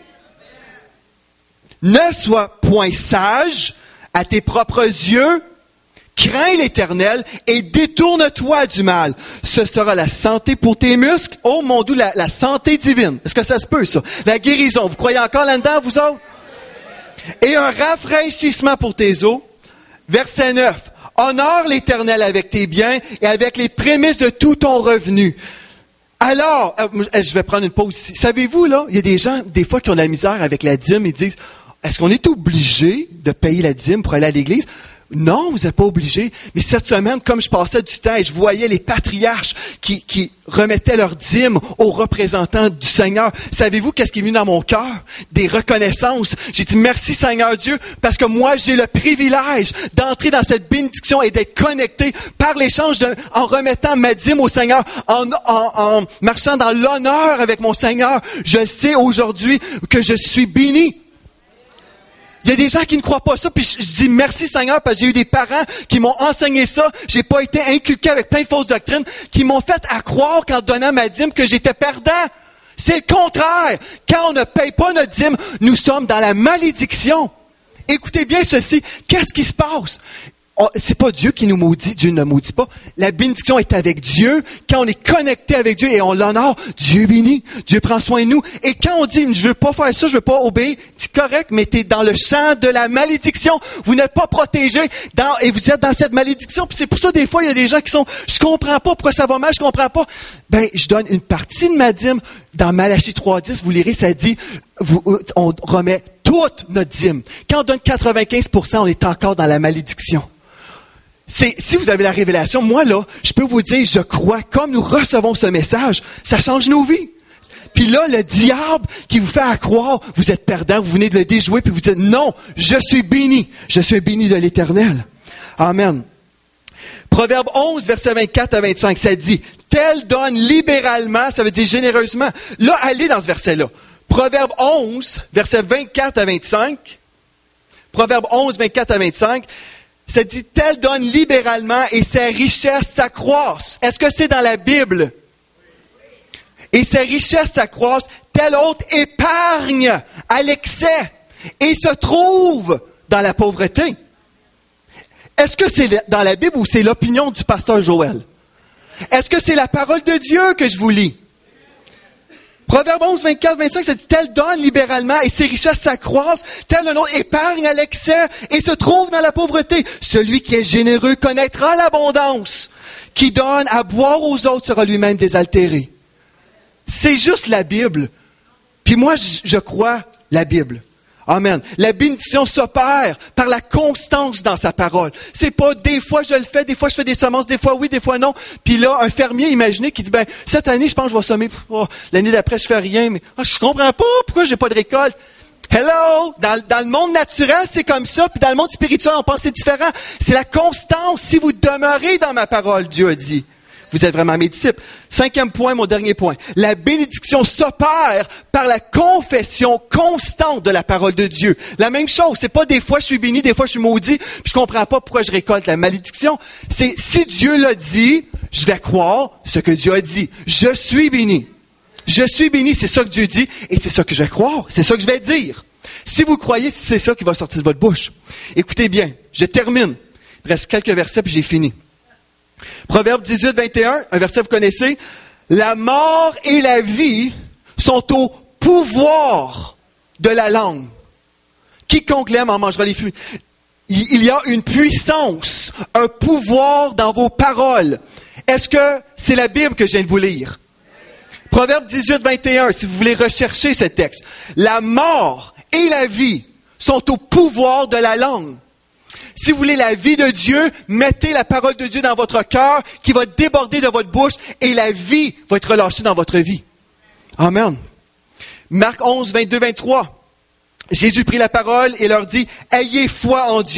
Ne sois point sage à tes propres yeux. Crains l'Éternel et détourne-toi du mal. Ce sera la santé pour tes muscles. Oh mon Dieu, la santé divine. Est-ce que ça se peut, ça? La guérison. Vous croyez encore là-dedans, vous autres? Et un rafraîchissement pour tes os. Verset 9. Honore l'Éternel avec tes biens et avec les prémices de tout ton revenu. Alors, je vais prendre une pause ici. Savez-vous, là, il y a des gens, des fois, qui ont de la misère avec la dîme. Ils disent, est-ce qu'on est obligé de payer la dîme pour aller à l'église? Non, vous n'êtes pas obligé. Mais cette semaine, comme je passais du temps et je voyais les patriarches qui remettaient leurs dîmes aux représentants du Seigneur, savez-vous qu'est-ce qui est venu dans mon cœur? Des reconnaissances. J'ai dit merci Seigneur Dieu, parce que moi j'ai le privilège d'entrer dans cette bénédiction et d'être connecté par l'échange en remettant ma dîme au Seigneur, en marchant dans l'honneur avec mon Seigneur. Je sais aujourd'hui que je suis béni. Il y a des gens qui ne croient pas ça, puis je dis merci Seigneur parce que j'ai eu des parents qui m'ont enseigné ça. J'ai pas été inculqué avec plein de fausses doctrines qui m'ont fait à croire qu'en donnant ma dîme que j'étais perdant. C'est le contraire. Quand on ne paye pas notre dîme, nous sommes dans la malédiction. Écoutez bien ceci. Qu'est-ce qui se passe? C'est pas Dieu qui nous maudit, Dieu ne maudit pas. La bénédiction est avec Dieu. Quand on est connecté avec Dieu et on l'honore, Dieu bénit, Dieu prend soin de nous. Et quand on dit, je veux pas faire ça, je veux pas obéir, c'est correct, mais t'es dans le champ de la malédiction. Vous n'êtes pas protégé et vous êtes dans cette malédiction. Puis c'est pour ça, des fois, il y a des gens qui sont, je comprends pas pourquoi ça va mal, je comprends pas. Ben, je donne une partie de ma dîme. Dans Malachie 3.10, vous lirez, ça dit, on remet toute notre dîme. Quand on donne 95%, on est encore dans la malédiction. Si vous avez la révélation, moi là, je peux vous dire, je crois, comme nous recevons ce message, ça change nos vies. Puis là, le diable qui vous fait à croire, vous êtes perdant, vous venez de le déjouer, puis vous dites, non, je suis béni de l'Éternel. Amen. Proverbe 11, versets 24 à 25, ça dit, tel donne libéralement, ça veut dire généreusement. Là, allez dans ce verset-là. Proverbe 11, versets 24 à 25. Proverbe 11, 24 à 25. Ça dit, tel donne libéralement et ses richesses s'accroissent. Est-ce que c'est dans la Bible? Et ses richesses s'accroissent, tel autre épargne à l'excès et se trouve dans la pauvreté. Est-ce que c'est dans la Bible ou c'est l'opinion du pasteur Joël? Est-ce que c'est la parole de Dieu que je vous lis? Proverbe 11, 24, 25, ça dit, tel donne libéralement et ses richesses s'accroissent, tel un autre épargne à l'excès et se trouve dans la pauvreté. Celui qui est généreux connaîtra l'abondance. Qui donne à boire aux autres sera lui-même désaltéré. C'est juste la Bible. Puis moi, je crois la Bible. Amen. La bénédiction s'opère par la constance dans sa parole. C'est pas des fois je le fais, des fois je fais des semences, des fois oui, des fois non. Puis là, un fermier, imaginez, qui dit, ben, cette année, je pense que je vais semer. L'année d'après, je fais rien, mais je comprends pas pourquoi j'ai pas de récolte. Hello! Dans le monde naturel, c'est comme ça, puis dans le monde spirituel, on pense que c'est différent. C'est la constance. Si vous demeurez dans ma parole, Dieu a dit. Vous êtes vraiment mes disciples. 5e point, mon dernier point. La bénédiction s'opère par la confession constante de la parole de Dieu. La même chose, c'est pas des fois je suis béni, des fois je suis maudit, puis je comprends pas pourquoi je récolte la malédiction. C'est si Dieu l'a dit, je vais croire ce que Dieu a dit. Je suis béni. Je suis béni, c'est ça que Dieu dit, et c'est ça que je vais croire, c'est ça que je vais dire. Si vous croyez, c'est ça qui va sortir de votre bouche. Écoutez bien, je termine. Il reste quelques versets, puis j'ai fini. Proverbe 18, 21, un verset que vous connaissez. La mort et la vie sont au pouvoir de la langue. Quiconque l'aime en mangera les fruits. Il y a une puissance, un pouvoir dans vos paroles. Est-ce que c'est la Bible que je viens de vous lire? Proverbe 18, 21, si vous voulez rechercher ce texte. La mort et la vie sont au pouvoir de la langue. Si vous voulez la vie de Dieu, mettez la parole de Dieu dans votre cœur qui va déborder de votre bouche et la vie va être relâchée dans votre vie. Amen. Marc 11, 22, 23. Jésus prit la parole et leur dit, « Ayez foi en Dieu. »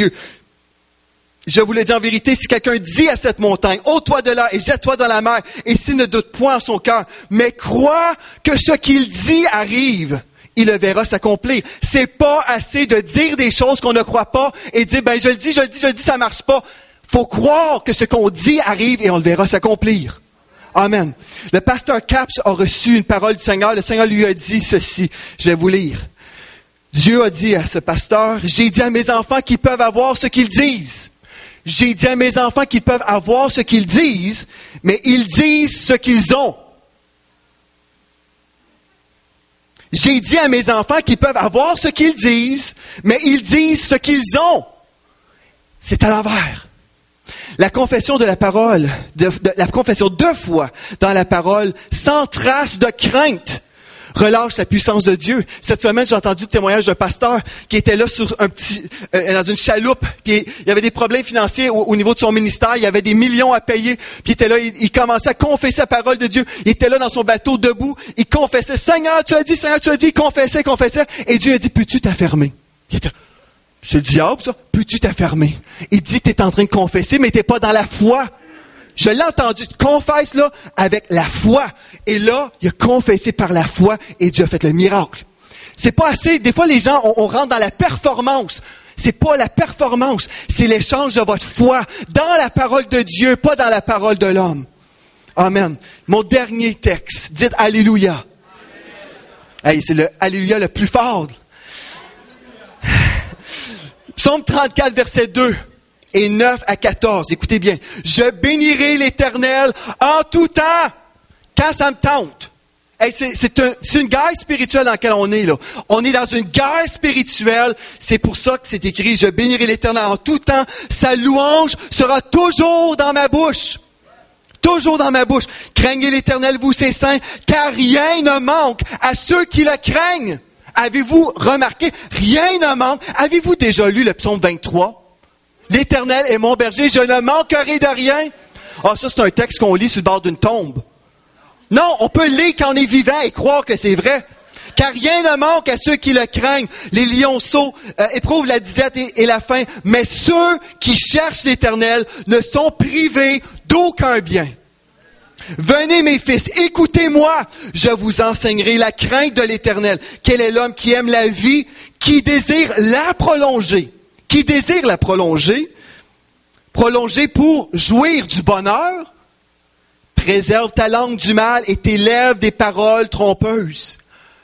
Je vous le dis en vérité, si quelqu'un dit à cette montagne, « Ôte-toi de là et jette-toi dans la mer, » et s'il ne doute point en son cœur, mais croit que ce qu'il dit arrive, il le verra s'accomplir. C'est pas assez de dire des choses qu'on ne croit pas et dire, ben, je le dis, ça marche pas. Faut croire que ce qu'on dit arrive et on le verra s'accomplir. Amen. Le pasteur Capps a reçu une parole du Seigneur. Le Seigneur lui a dit ceci. Je vais vous lire. Dieu a dit à ce pasteur, j'ai dit à mes enfants qu'ils peuvent avoir ce qu'ils disent. J'ai dit à mes enfants qu'ils peuvent avoir ce qu'ils disent, mais ils disent ce qu'ils ont. J'ai dit à mes enfants qu'ils peuvent avoir ce qu'ils disent, mais ils disent ce qu'ils ont. C'est à l'envers. La confession de la parole, la confession 2 fois dans la parole, sans trace de crainte, Relâche la puissance de Dieu. Cette semaine, j'ai entendu le témoignage d'un pasteur qui était là sur dans une chaloupe, puis il y avait des problèmes financiers au niveau de son ministère, il y avait des millions à payer, puis il était là, il commençait à confesser la parole de Dieu. Il était là dans son bateau debout, il confessait, Seigneur, tu as dit, il confessait, et Dieu a dit, peux-tu t'affermer? Il était, c'est le diable, ça. Peux-tu t'affermer? Il dit, t'es en train de confesser, mais t'es pas dans la foi. Je l'ai entendu, confesse là avec la foi. Et là, il a confessé par la foi et Dieu a fait le miracle. C'est pas assez. Des fois, les gens, on rentre dans la performance. C'est pas la performance, c'est l'échange de votre foi dans la parole de Dieu, pas dans la parole de l'homme. Amen. Mon dernier texte, dites Alléluia. Hey, c'est le Alléluia le plus fort. Psaume 34, verset 2 et 9 à 14. Écoutez bien. Je bénirai l'Éternel en tout temps, quand ça me tente. Hey, c'est une guerre spirituelle dans laquelle on est, là. On est dans une guerre spirituelle. C'est pour ça que c'est écrit, je bénirai l'Éternel en tout temps. Sa louange sera toujours dans ma bouche. Toujours dans ma bouche. Craignez l'Éternel, vous ses saints, car rien ne manque à ceux qui le craignent. Avez-vous remarqué? Rien ne manque. Avez-vous déjà lu le psaume 23? L'Éternel est mon berger, je ne manquerai de rien. Ah, ça, c'est un texte qu'on lit sur le bord d'une tombe. Non, on peut lire quand on est vivant et croire que c'est vrai. Car rien ne manque à ceux qui le craignent. Les lionceaux éprouvent la disette et la faim, mais ceux qui cherchent l'Éternel ne sont privés d'aucun bien. Venez mes fils, écoutez-moi, je vous enseignerai la crainte de l'Éternel. Quel est l'homme qui aime la vie, qui désire la prolonger? Qui désire la prolonger? Prolonger pour jouir du bonheur? Préserve ta langue du mal et tes lèvres des paroles trompeuses.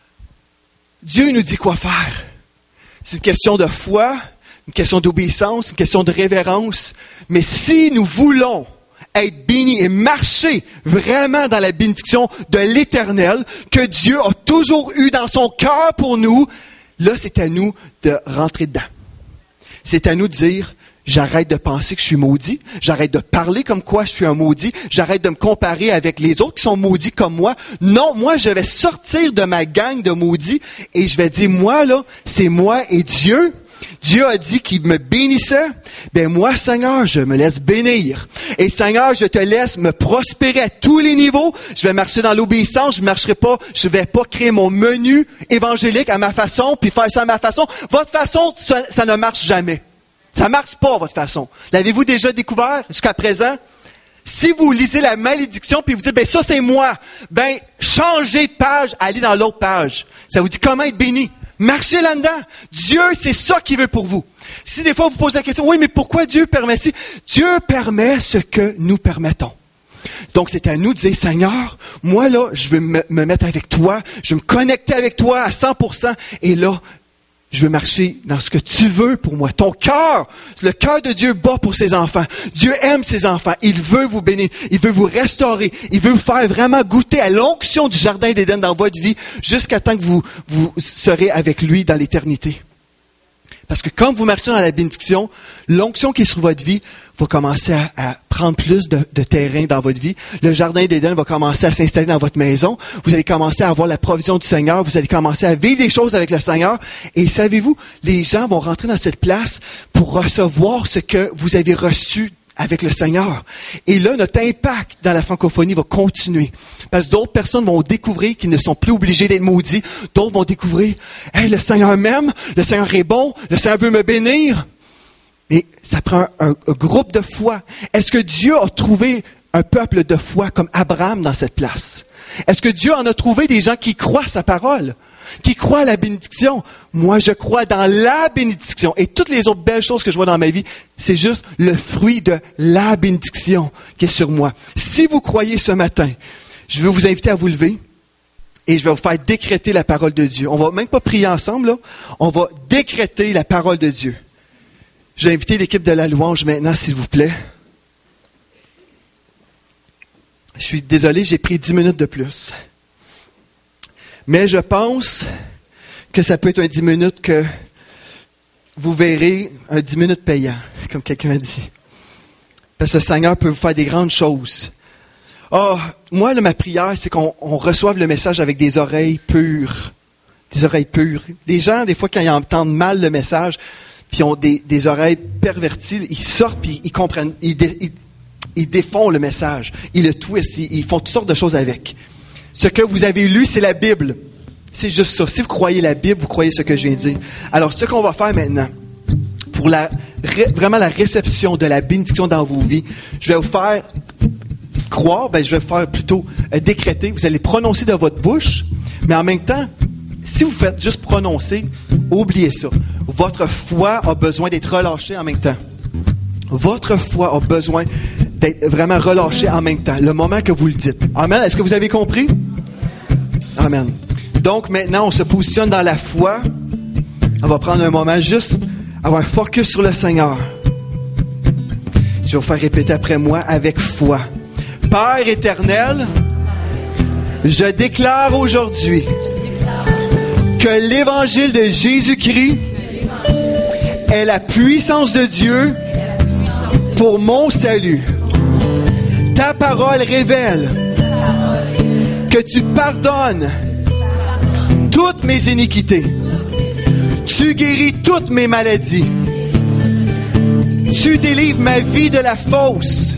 Dieu nous dit quoi faire. C'est une question de foi, une question d'obéissance, une question de révérence. Mais si nous voulons être bénis et marcher vraiment dans la bénédiction de l'Éternel, que Dieu a toujours eu dans son cœur pour nous, là, c'est à nous de rentrer dedans. C'est à nous de dire, j'arrête de penser que je suis maudit, j'arrête de parler comme quoi je suis un maudit, j'arrête de me comparer avec les autres qui sont maudits comme moi. Non, moi, je vais sortir de ma gang de maudits et je vais dire, moi, là, c'est moi et Dieu. Dieu a dit qu'il me bénissait. Ben moi, Seigneur, je me laisse bénir. Et Seigneur, je te laisse me prospérer à tous les niveaux. Je vais marcher dans l'obéissance. Je vais pas créer mon menu évangélique à ma façon, puis faire ça à ma façon. Votre façon, ça ne marche jamais. Ça marche pas, votre façon. L'avez-vous déjà découvert jusqu'à présent? Si vous lisez la malédiction, puis vous dites, ben ça c'est moi, ben changez de page, allez dans l'autre page. Ça vous dit comment être béni. Marchez là-dedans. Dieu, c'est ça qu'il veut pour vous. Si des fois vous posez la question, oui, mais pourquoi Dieu permet ci? Dieu permet ce que nous permettons. Donc, c'est à nous de dire, Seigneur, moi là, je veux me mettre avec toi, je veux me connecter avec toi à 100%, et là, je veux marcher dans ce que tu veux pour moi. Ton cœur, le cœur de Dieu bat pour ses enfants. Dieu aime ses enfants. Il veut vous bénir. Il veut vous restaurer. Il veut vous faire vraiment goûter à l'onction du jardin d'Éden dans votre vie jusqu'à temps que vous serez avec lui dans l'éternité. Parce que quand vous marchez dans la bénédiction, l'onction qui est sur votre vie va commencer à prendre plus de terrain dans votre vie. Le jardin d'Éden va commencer à s'installer dans votre maison. Vous allez commencer à avoir la provision du Seigneur. Vous allez commencer à vivre des choses avec le Seigneur. Et savez-vous, les gens vont rentrer dans cette place pour recevoir ce que vous avez reçu avec le Seigneur. Et là, notre impact dans la francophonie va continuer. Parce que d'autres personnes vont découvrir qu'ils ne sont plus obligés d'être maudits. D'autres vont découvrir, hey, le Seigneur m'aime, le Seigneur est bon, le Seigneur veut me bénir. Et ça prend un groupe de foi. Est-ce que Dieu a trouvé un peuple de foi comme Abraham dans cette place? Est-ce que Dieu en a trouvé des gens qui croient à sa parole? Qui croient à la bénédiction? Moi, je crois dans la bénédiction. Et toutes les autres belles choses que je vois dans ma vie, c'est juste le fruit de la bénédiction qui est sur moi. Si vous croyez ce matin, je veux vous inviter à vous lever et je vais vous faire décréter la parole de Dieu. On va même pas prier ensemble, là. On va décréter la parole de Dieu. Je vais inviter l'équipe de la louange maintenant, s'il vous plaît. Je suis désolé, j'ai pris 10 minutes de plus. Mais je pense que ça peut être un 10 minutes que vous verrez, un 10 minutes payant, comme quelqu'un a dit. Parce que le Seigneur peut vous faire des grandes choses. Moi, là, ma prière, c'est qu'on reçoive le message avec des oreilles pures. Des oreilles pures. Des gens, des fois, quand ils entendent mal le message, puis ont des oreilles perverties, ils sortent, puis ils comprennent, ils défont le message, ils le twistent, ils font toutes sortes de choses avec. Ce que vous avez lu, c'est la Bible. C'est juste ça. Si vous croyez la Bible, vous croyez ce que je viens de dire. Alors, ce qu'on va faire maintenant, pour vraiment la réception de la bénédiction dans vos vies, je vais vous faire croire, je vais vous faire plutôt décréter. Vous allez prononcer de votre bouche, mais en même temps, si vous faites juste prononcer, oubliez ça. Votre foi a besoin d'être relâchée en même temps. Votre foi a besoin d'être vraiment relâchée en même temps, le moment que vous le dites. Amen. Est-ce que vous avez compris? Amen. Donc maintenant, on se positionne dans la foi. On va prendre un moment juste, avoir un focus sur le Seigneur. Je vais vous faire répéter après moi avec foi. Père éternel, je déclare aujourd'hui que l'évangile de Jésus-Christ est la puissance de Dieu pour mon salut. Ta parole révèle que tu pardonnes toutes mes iniquités. Tu guéris toutes mes maladies. Tu délivres ma vie de la fausse.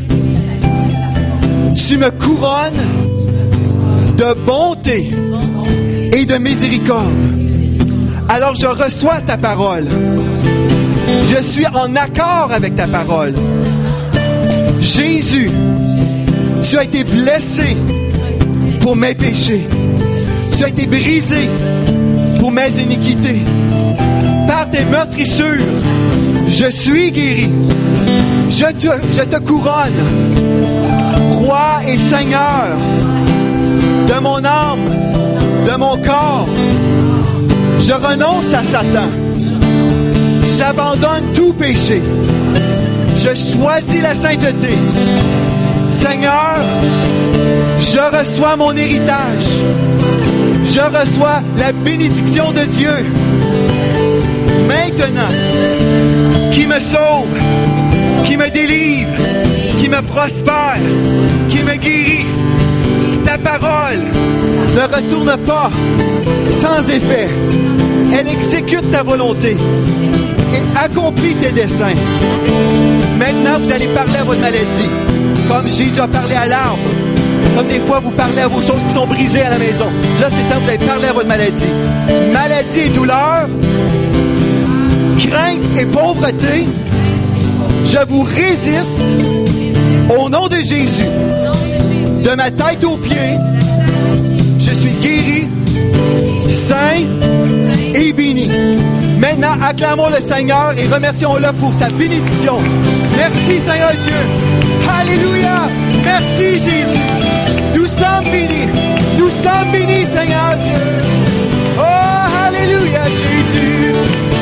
Tu me couronnes de bonté et de miséricorde. Alors je reçois ta parole. Je suis en accord avec ta parole. Jésus, tu as été blessé pour mes péchés. Tu as été brisé pour mes iniquités. Par tes meurtrissures, je suis guéri. Je te couronne, roi et seigneur de mon âme, de mon corps. Je renonce à Satan. J'abandonne tout péché. Je choisis la sainteté. Seigneur, je reçois mon héritage. Je reçois la bénédiction de Dieu. Maintenant, qui me sauve, qui me délivre, qui me prospère, qui me guérit. Ta parole ne retourne pas sans effet. Elle exécute ta volonté et accomplit tes desseins. Maintenant, vous allez parler à votre maladie, comme Jésus a parlé à l'arbre. Comme des fois, vous parlez à vos choses qui sont brisées à la maison. Là, c'est temps que vous allez parler à votre maladie. Maladie et douleur, crainte et pauvreté, je vous résiste au nom de Jésus. De ma tête aux pieds, je suis guéri, saint et béni. Maintenant, acclamons le Seigneur et remercions-le pour sa bénédiction. Merci, Seigneur Dieu. Alléluia. Merci, Jésus. Nous sommes bénis. Nous sommes bénis, Seigneur Dieu. Oh, alléluia, Jésus.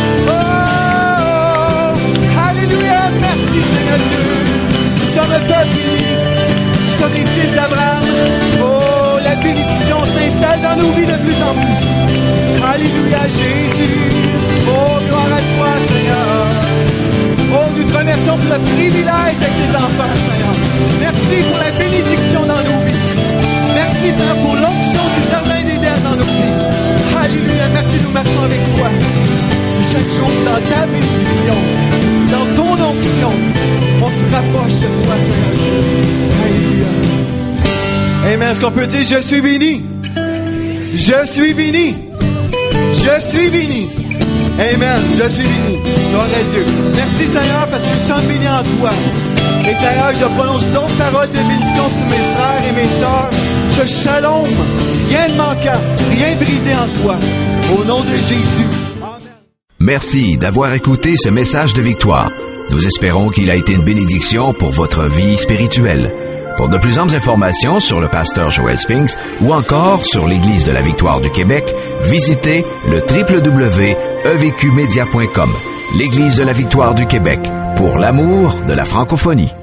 Oh, alléluia. Merci, Seigneur Dieu. Nous sommes un peuple béni. Nous sommes les fils d'Abraham. Oh, la bénédiction s'installe dans nos vies de plus en plus. Alléluia, Jésus. Oh, gloire à toi, Seigneur. Oh, nous te remercions pour le privilège avec tes enfants, Seigneur. Merci pour la bénédiction dans nos vies. Merci, Seigneur, pour l'onction du jardin d'Éden dans nos vies. Alléluia, merci, nous marchons avec toi. Chaque jour, dans ta bénédiction, dans ton onction, on se rapproche de toi, Seigneur. Alléluia. Amen. Est-ce qu'on peut dire, je suis béni? Je suis béni. Je suis béni. Amen. Je suis béni. Gloire à Dieu. Merci, Seigneur, parce que nous sommes bénis en toi. Et Seigneur, je prononce d'autres paroles de bénédiction sur mes frères et mes sœurs. Ce shalom, rien de manquant, rien de brisé en toi. Au nom de Jésus. Amen. Merci d'avoir écouté ce message de victoire. Nous espérons qu'il a été une bénédiction pour votre vie spirituelle. Pour de plus amples informations sur le pasteur Joel Spinks ou encore sur l'Église de la Victoire du Québec, visitez le www.evqmedia.com. L'Église de la Victoire du Québec, pour l'amour de la francophonie.